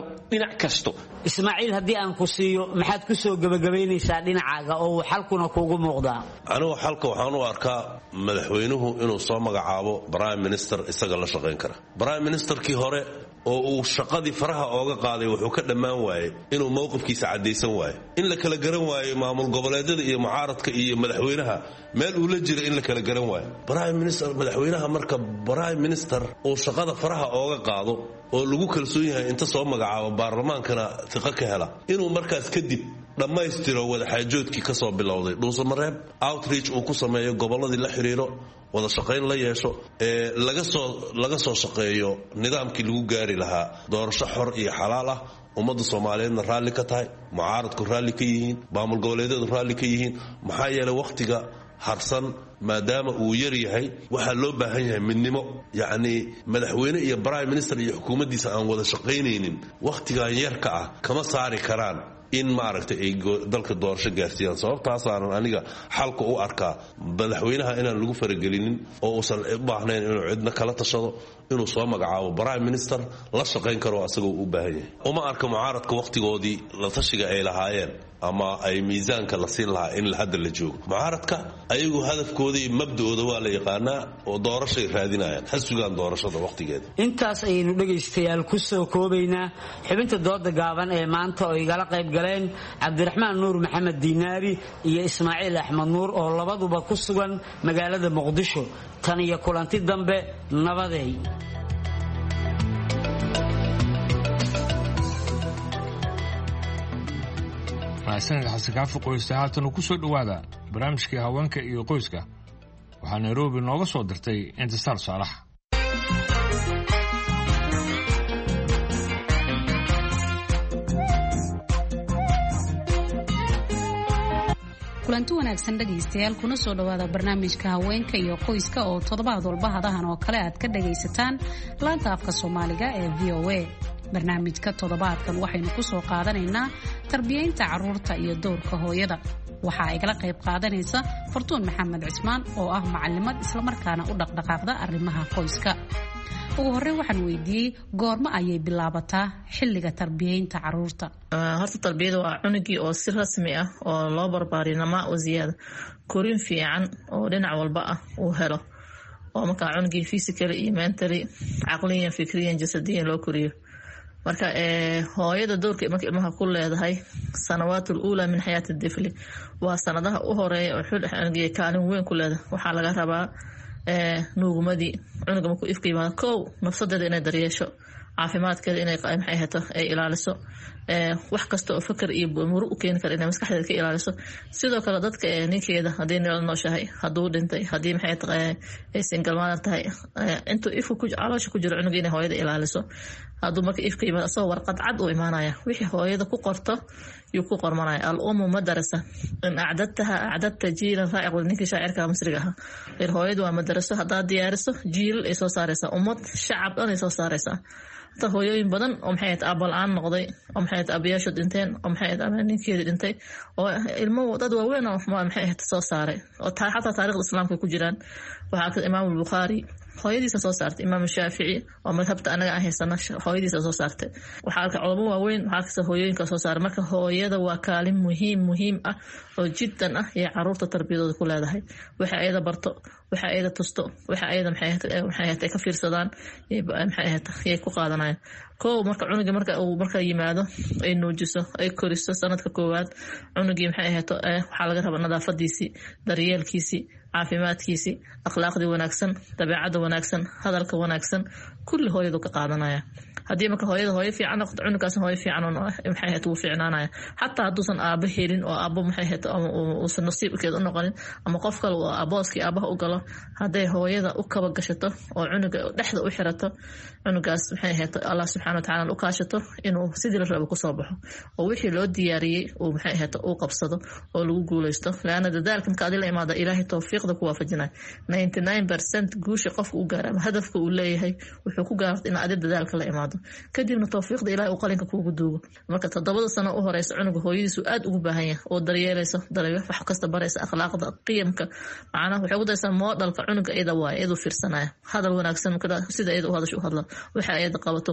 dhinac kasto. Ismaaciil haddii aan ku siiyo maxaad ku soo gabagabaynaysaa dhinacaaga oo xalkuna kuugu muuqdaa? anigu xalka waxaan u arkaa madaxweynuhu inuu soo magacaabo prime minister isaga la shaqayn kara. prime ministerkii hore oo uu shaqadii faraha ooga qaaday wuxuu ka dhammaan waayey inuu mowqifkiisa caddaysan waayo, in la kala garan waayo maamul goboleedyada iyo mucaaradka iyo madaxweynaha meel uu la jira in la kala garan waayo. prime minister madaxweynaha marka prime minister uu shaqada faraha ooga qaado oo lagu kalsoon yahay inta soo magacaabo baarlamaankana tiqo ka hela, inuu markaas kadib dhammaystiro wadaxaajoodkii ka soo bilowday dhuusamareeb, outreach uu ku sameeyo gobolladii la xiriiro, wada shaqayn la yeesho, ee laga soo laga soo shaqeeyo nidaamkii lagu gaari lahaa doorasho xor iyo xalaal ah. ummadda Soomaaliyeedna raalli ka tahay, mucaaradku raalli ka yihiin, maamul goboleedyadu raalli ka yihiin. maxaa yeelay waqtiga harsan maadaama uu yar yahay waxaa loo baahan yahay midnimo, yacni madaxweyne iyo prime minister iyo xukuumaddiisa aan wada shaqaynaynin waqtigan yarka ah kama saari karaan in maaragtay ay dalka doorasho gaarsiiyaan. sababtaasaanan aniga xalka u arkaa madaxweynaha inaan lagu faragelinin oo uusan u baahnayn inuu cidna kala tashado, inuu soo magacaabo prime minister la shaqayn karo asagoo u baahan yahay. uma arka mucaaradka waqtigoodii la tashiga ay lahaayeen ama ay miisaanka la siin lahaa in hadda la joogo. mucaaradka ayagu hadafkooda iyo mabda'ooda waa la yaqaanaa oo doorashay raadinayaan, ha sugaan doorashada waqtigeeda. intaas ayaynu dhegaystayaal ku soo koobaynaa xubinta dooda gaaban ee maanta oo igala qayb galeen Cabdiraxmaan Nuur Maxamed Diinaari iyo Ismaaciil Axmed Nuur oo labaduba ku sugan magaalada Muqdisho. tan iyo kulanti dambe nabadeey. mahadsanid xasan kaafi qoysta. haatan ku soo dhowaada barnaamijkii haweenka iyo qoyska. waxaa Nairobi nooga soo dirtay Intisaar Saalax. kulanti wanaagsan dhagaystayaal, kuna soo dhawaada barnaamijka haweenka iyo qoyska oo toddobaad walba hadahan oo kale aad ka dhagaysataan laanta afka Soomaaliga ee V O A. barnaamijka toddobaadkan waxaynu ku soo qaadanaynaa tarbiyaynta carruurta iyo doorka hooyada. waxaa igala qayb qaadanaysa Fartuun Maxamed Cismaan oo ah macallimad isla markaana u dhaqdhaqaaqda arrimaha qoyska. ugu horreyn waxaan weydiiyey goorma ayay bilaabataa xilliga tarbiyaynta carruurta? horta tarbiyada waa cunugii oo si rasmi ah oo loo barbaariyo namaa oo ziyaada korin fiican oo dhinac walba ah uu helo, oo markaa cunugii physically iyo mentally, caqliyan, fikriyan, jasadiyan loo koriyo. marka ee hooyada doorka marka ilmaha ku leedahay sanawaatul uula min xayaati difli waa sanadaha u horeeya oo xilliga kaalin weyn ku leedahay. waxaa laga rabaa ee nuugumadii cunuga markuu ifka yimaado kow nafsadeeda inay daryeesho, caafimaadkeeda inay maxay hato ay ilaaliso, ee wax kasta oo fikir iyo murug u keeni kara inay maskaxdeeda ka ilaaliso. sidoo kale dadka ee ninkeeda hadii nala nooshahay, haduu dhintay, hadii maxay tahay ay single mother tahay, intuu ifku ku caloosha ku jiro cunuga inay hooyada ilaaliso. haduu marka ifka yimaado soo warqad cad u imaanaya wixii hooyada ku qorto iyo ku qormanaya. al-ummu madrasa in acdadtaha acdadta jiilan raa'iq ninkii shaacirka masriga ah. ir hooyadu waa madraso, hadaa diyaariso jiil ay soo saaraysaa, ummad shacab dhan ay soo saaraysaa. ta hooyooyin badan oo maxay ahayd aabal aan noqday, oo maxay ahayd aabyaashu dhinteen, oo maxay ahayd ama ninkeeda dhintay, oo ilmo dad waaweyn oo maxay ahayd soo saaray oo xataa taariikhda islaamka ku jiraan. waxaa ka Imaam Bukhari hooyadiisa soo saartay, Imaam Shaafici oo madhabta anaga ah haysana hooyadiisa soo saartay. waxaa ka culamo waaweyn, waxaa ka hooyooyinka soo saaray. marka hooyada waa kaalin muhiim muhiim ah oo jiddan ah ee carruurta tarbiyadooda ku leedahay. waxa ayada barto, waxa ayada tusto, waxa ayada maxay ahayd ka fiirsadaan, maxay ahayd ay ku qaadanayaan. kow marka cunuga marka uu marka yimaado ay nuujiso, ay koriso sanadka koowaad, cunugii maxay ahayd waxaa laga rabaa nadaafadiisii, daryeelkiisii, caafimaadkiisii, akhlaaqdii wanaagsan, dabeecadda wanaagsan, hadalka wanaagsan, kulli hooyadu ka qaadanaya. haddii marka hooyada hooyo fiican noqoto, cunugaasna hooyo fiican maxay ahayd wuu fiicnaanaya. xataa hadduusan aabo helin oo aabo maxay ahayd ama uusan nasiibkeeda u noqonin ama qof kale uu abooskii aabaha u galo, hadday hooyada u kaba gashato oo cunuga dhexda u xirato, cunugaas maxay ahayd Allah subxaana watacaala u kaashato inuu sidii la rabo kusoo baxo oo wixii loo diyaariyey uu maxay ahayd uu qabsado oo lagu guulaysto. laana dadaalka marka adii la imaada ilaahay tawfiiqda ku waafajinay ninety-nine percent guusha qofka u gaaro ama hadafka uu leeyahay wuxuu ku gaartay in adii dadaalka la imaado, kadibna tawfiiqda ilaahay uu qalinka kuugu duugo. marka toddobada sano u horeysa cunuga hooyadiisu aad ugu baahan yahay oo daryeelayso, daryeelo wax kasta baraysa, akhlaaqda, qiyamka, macnaha waxay ugu daysaa moodalka cunuga iyada waa iyadu fiirsanaya, hadal wanaagsan sida iyada u hadasho u hadla, waxa iyada qabato qabana.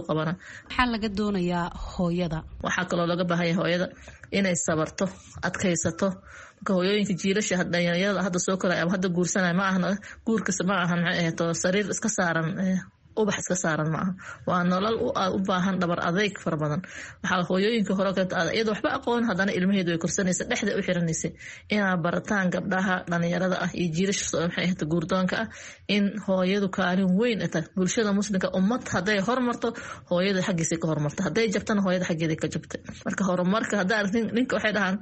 maxaa laga doonayaa hooyada waxaa kaloo laga baahaya hooyada inay sabarto adkaysato marka hooyooyinka jiilasha dhalinyarada hadda soo koraya ama hadda guursanaya ma ahna guurkasta ma ahan maxay ahayd sariir iska saaran ubax iska saaran ma aha waa nolol u baahan dhabar adeyg fara badan waxaa hooyooyinka hore iyada waxba aqoon haddana ilmaheedu way korsanaysa dhexda u xiranaysa inaa barataan gabdhaha dhalinyarada ah iyo jiilasha maxay ahayd guurdoonka ah in hooyadu kaalin weyn ay tahay bulshada muslimka ummad hadday hormarto hooyada xaggiisa ka hormarta hadday jabtana hooyada xaggeeda ka jabtay marka horumarka haddaa aragtin ninka waxay dhahaan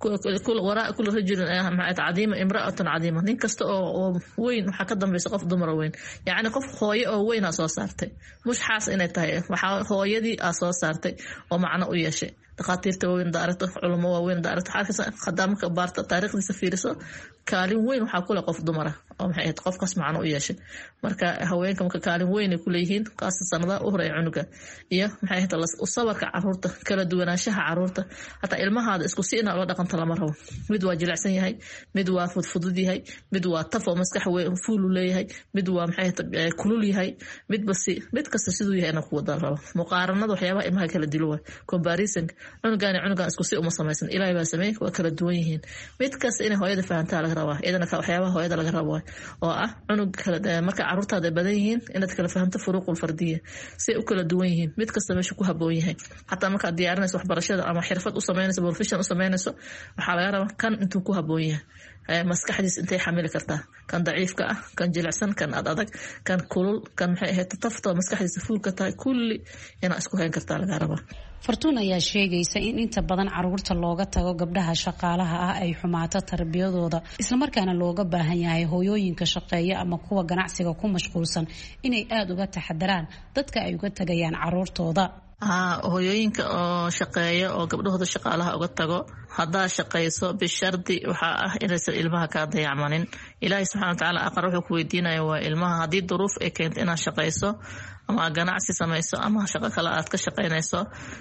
waraa kula rajulin maxay cadiima imra'atun cadiima nin kasta oo weyn waxaa ka dambaysa qof dumar weyn yacni qof hooyo oo weyn soo saartay mush xaas inay tahay waxa hooyadii aa soo saartay oo macno u yeeshay dhaqaatiirta waaweyn daaragto culamo waaweyn daaragto xaalkaas khadaamka baarta taariikhdiisa fiiriso kaalin weyn waxaa kule qof dumara oo maxay ahayd qofkaas macno u yeeshay marka haweenka marka kaalin weyn ay ku leeyihiin kaas sanadaha u horeeya cunuga iyo maxay ahayd u sabarka caruurta kala duwanaanshaha caruurta hataa ilmahaada isku si ina loo dhaqanta lama rabo mid waa jilicsan yahay mid waa fudfudud yahay mid waa taf oo maskax weyn fuul u leeyahay mid waa maxay ahayd kulul yahay mid basi mid kasta siduu yahay inuu ku wada rabo muqaaranada waxyaabaha ilmaha kala dilo waa comparison cunugan cunugan isku si uma samaysan ilaahay baa sameeyay waa kala duwan yihiin mid kasta inay hooyada fahantaa laga rabaa iyadana ka waxyaabaha hooyada laga rabo oo ah cunug kala marka caruurtaada badan yihiin inaad kala fahamto furuuqul fardiya si u kala duwan yihiin mid kasta meesha ku haboon yahay hatta marka diyaarinayso waxbarashada ama xirfad u sameynayso profession u sameynayso waxaa laga rabaa kan intuu ku haboon yahay maskaxdiis intay xamili kartaa kan daciifka ah kan jilicsan kan ad adag kan kulul kan maxay ahayd tafto maskaxdiisa fuulka tahay kulli inaa isku hayn kartaa laga rabaa fartuun ayaa sheegaysa in inta badan caruurta looga tago gabdhaha shaqaalaha ah ay xumaato tarbiyadooda islamarkaana looga baahan yahay hooyooyinka shaqeeya ama kuwa ganacsiga ku mashquulsan inay aada uga taxadaraan dadka ay uga tagayaan caruurtooda hooyooyinka oo shaqeeya oo gabdhahooda shaqaalaha uga tago haddaa shaqayso bishardi waxaa ah inaysan ilmaha kaa dayacmanin ilaahay subxana watacaala aqar wuxuu ku weydiinaya waa ilmaha haddii duruuf ay keento inaad shaqayso ama ganacsi samayso ama shaqo kale aad ka shaqaynayso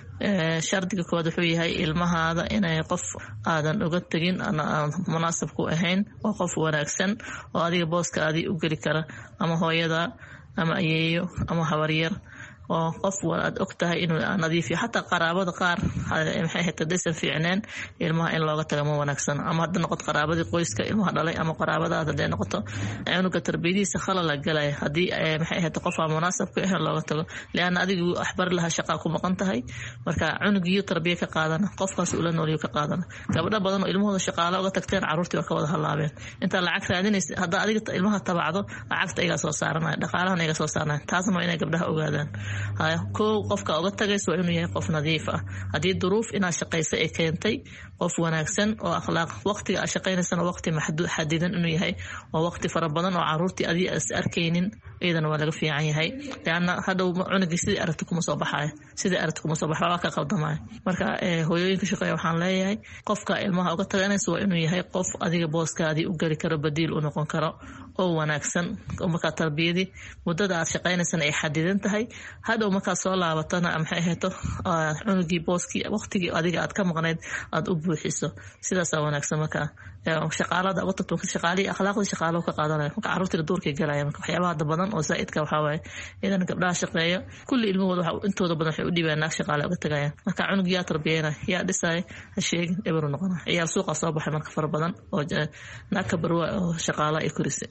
shardiga kood wuxuu yahay ilmahaada inay qof aadan uga tegin aan munaasab ku ahayn oo qof wanaagsan oo adiga booska aadii u geli kara ama hooyada ama ayeeyo ama habaryar oo qof walaad og tahay inuu nadiif yahay hatta qaraabada qaar maxay ahayd dadaysan fiicneen ilmaha in looga tago ma wanaagsan ama hadda noqoto qaraabadii qoyska ilmaha dhalay ama qaraabadaada hadday noqoto cunuga tarbiyadiisa khalal la galaya haddii maxay ahayd qof aan munaasab ku ahayn looga tago lianna adigu axbar laha shaqaa ku maqan tahay marka cunugiyo tarbiya ka qaadana qofkaas ula nooliyo ka qaadana gabdho badan oo ilmahooda shaqaalo uga tagteen caruurtii waa ka wada halaabeen inta lacag raadinaysa hadda adiga ilmaha tabacdo lacagta iga soo saaranaya dhaqaalahan iga soo saaranaya taasna waa inay gabdhaha ogaadaan kow qofka uga tagayso waa inuu yahay qof nadiif ah haddii duruuf inaad shaqayso ay keentay qof wanaagsan oo akhlaaq waqtiga aad shaqaynaysana waqti maxduud xadidan inuu yahay oo waqti fara badan oo caruurtii adii is arkaynin iyadana waa laga fiican yahay leanna hadhow cunugii sidii aragti kuma soo baxayo sidii aragti kuma soo baxayo waa ka qaldamaya marka hooyooyinka shaqeeya waxaan leeyahay qofka ilmaha uga taganayso waa inuu yahay qof adiga booskaadii u geli karo badiil u noqon karo oo wanaagsan markaa tarbiyadii muddada aad shaqaynaysana ay xadidan tahay hadhow markaa soo laabatana maxay ahayto cunugii booskii waqtigii adiga aad ka maqnayd aad u buuxiso sidaasaa wanaagsan markaa shaqaalada uga tagto shaqaalihii akhlaaqdii shaqaalo ka qaadanaya marka caruurtiina duurkay galaya marka waxyaabaha hadda badan oo zaa'idka waxaa waaye iyadana gabdhaha shaqeeya kulli ilmahooda waxa intooda badan waxay u dhibayaan naag shaqaale uga tagayaan marka cunug yaa tarbiyeyna yaa dhisaya ha sheegin eberu noqona ciyaal suuqa soo baxay marka fara badan oo naag ka barwa oo shaqaala ay korisay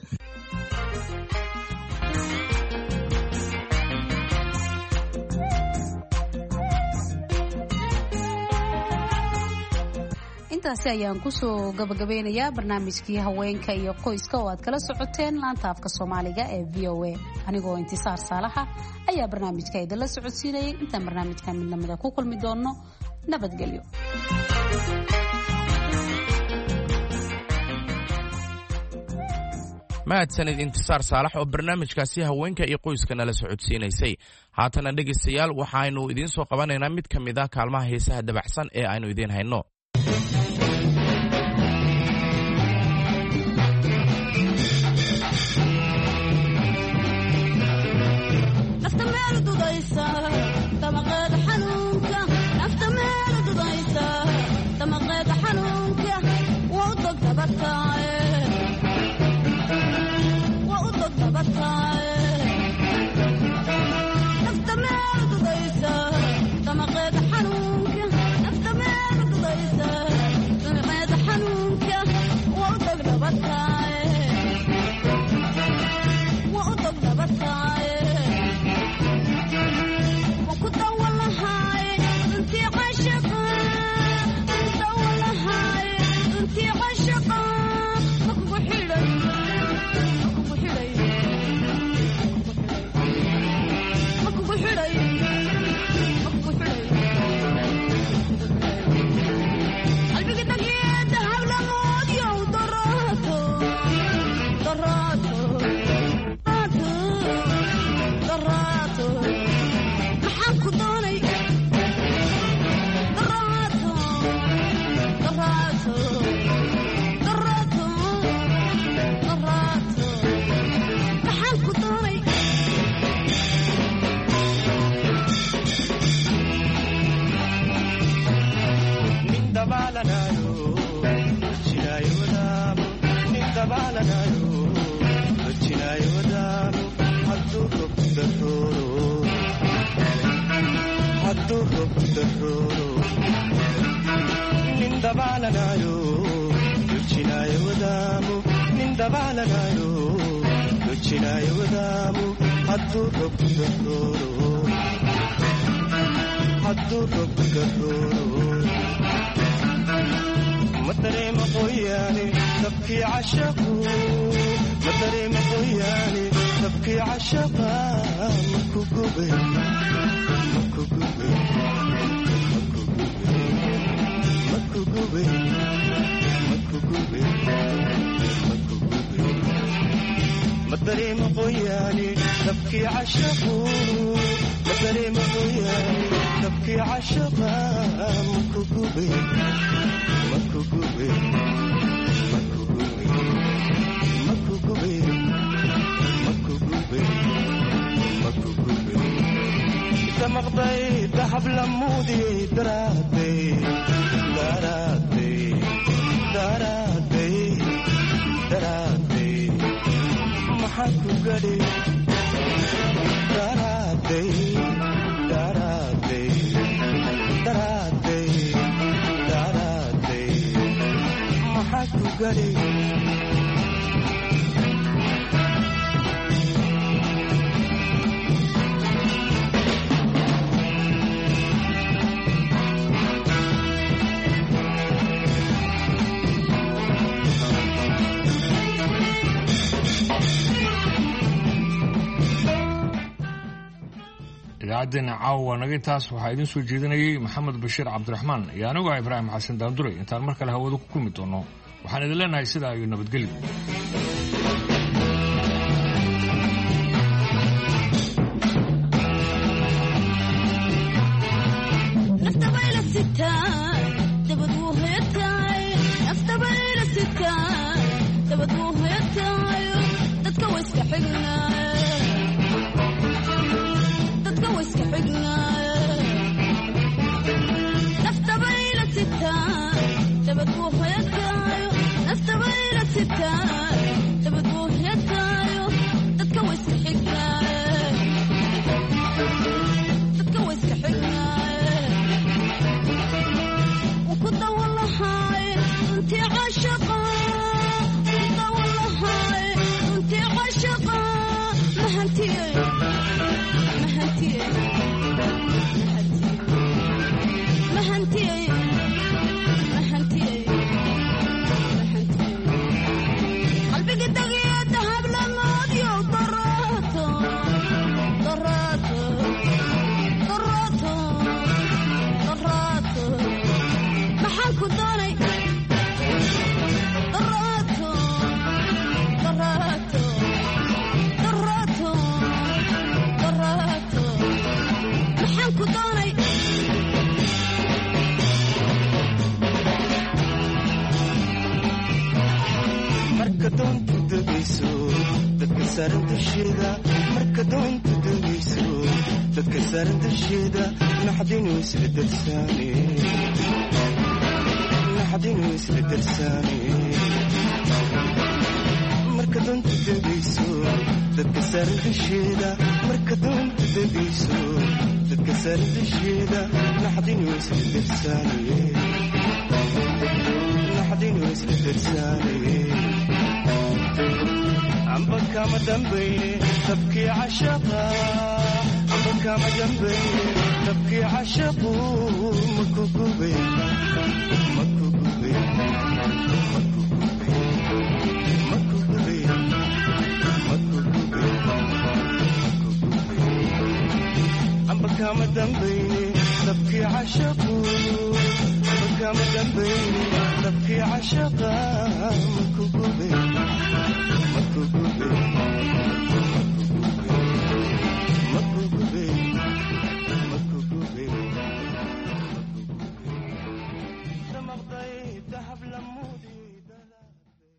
intaasi ayaan kusoo gabagabeynayaa barnaamijkii haweenka iyo qoyska oo aad kala socoteen laanta afka soomaaliga ee v o a anigoo intisaar saalaxa ayaa barnaamijka idinla socodsiinayay intaan barnaamijkan mid lamida ku kulmi doonno nabadgelyo. mahadsanid intisaar saalax oo barnaamijkaasi haweenka iyo qoyska nala socodsiinaysay haatana dhegaystayaal waxaaynu idiin soo qabanaynaa mid ka mid ah kaalmaha heesaha dabacsan ee aynu idiin hayno. Nafta meel dudaysa dojinaayo wadaamu nin dabaalanayo dojinaayo wadaamu hadduu robku garrooro hadduu robku garrooro ma dareema qoyaane dabkii cashaqu ma dareema qoyaane dabkii cashaqa maku gube maku gube maku gube maku gube maku gube ma dareema qoyaane dabkii cashaqu ma dareema qoyaane dabkii cashaqa maku gube maku gube maku gube maku gube maku gube maku gube inta maqday dahab lamuudiyey daraaday daraaday daraaday daraaday maxaa ku gadhay daraaday daraaday daraaday daraaday maxaa ku gadhay idaacaddeena caawa naga intaas waxaa idiin soo jeedinayay maxamed bashiir cabdiraxmaan iyo anigu ah ibraahim xasan daanduray intaan mar kale hawada ku kulmi doono waxaan idin leenahay sidaa iyo nabadgelyo marka doonta degayso dadka saaran dusheeda naxdinu isla darsaane naxdinu isla darsaane marka doonta degayso dadka saaran dusheeda marka doonta degayso dadka saaran dusheeda naxdinu isla darsaane naxdinu isla darsaane amba kama dambayne dabkii cashaqa amba kama dambayne dabkii cashaqu maku gube maku gube maku gube maku gube maku gube maku gube amba kama dambayne dabkii cashaqu amba kama dambayne dabkii cashaqa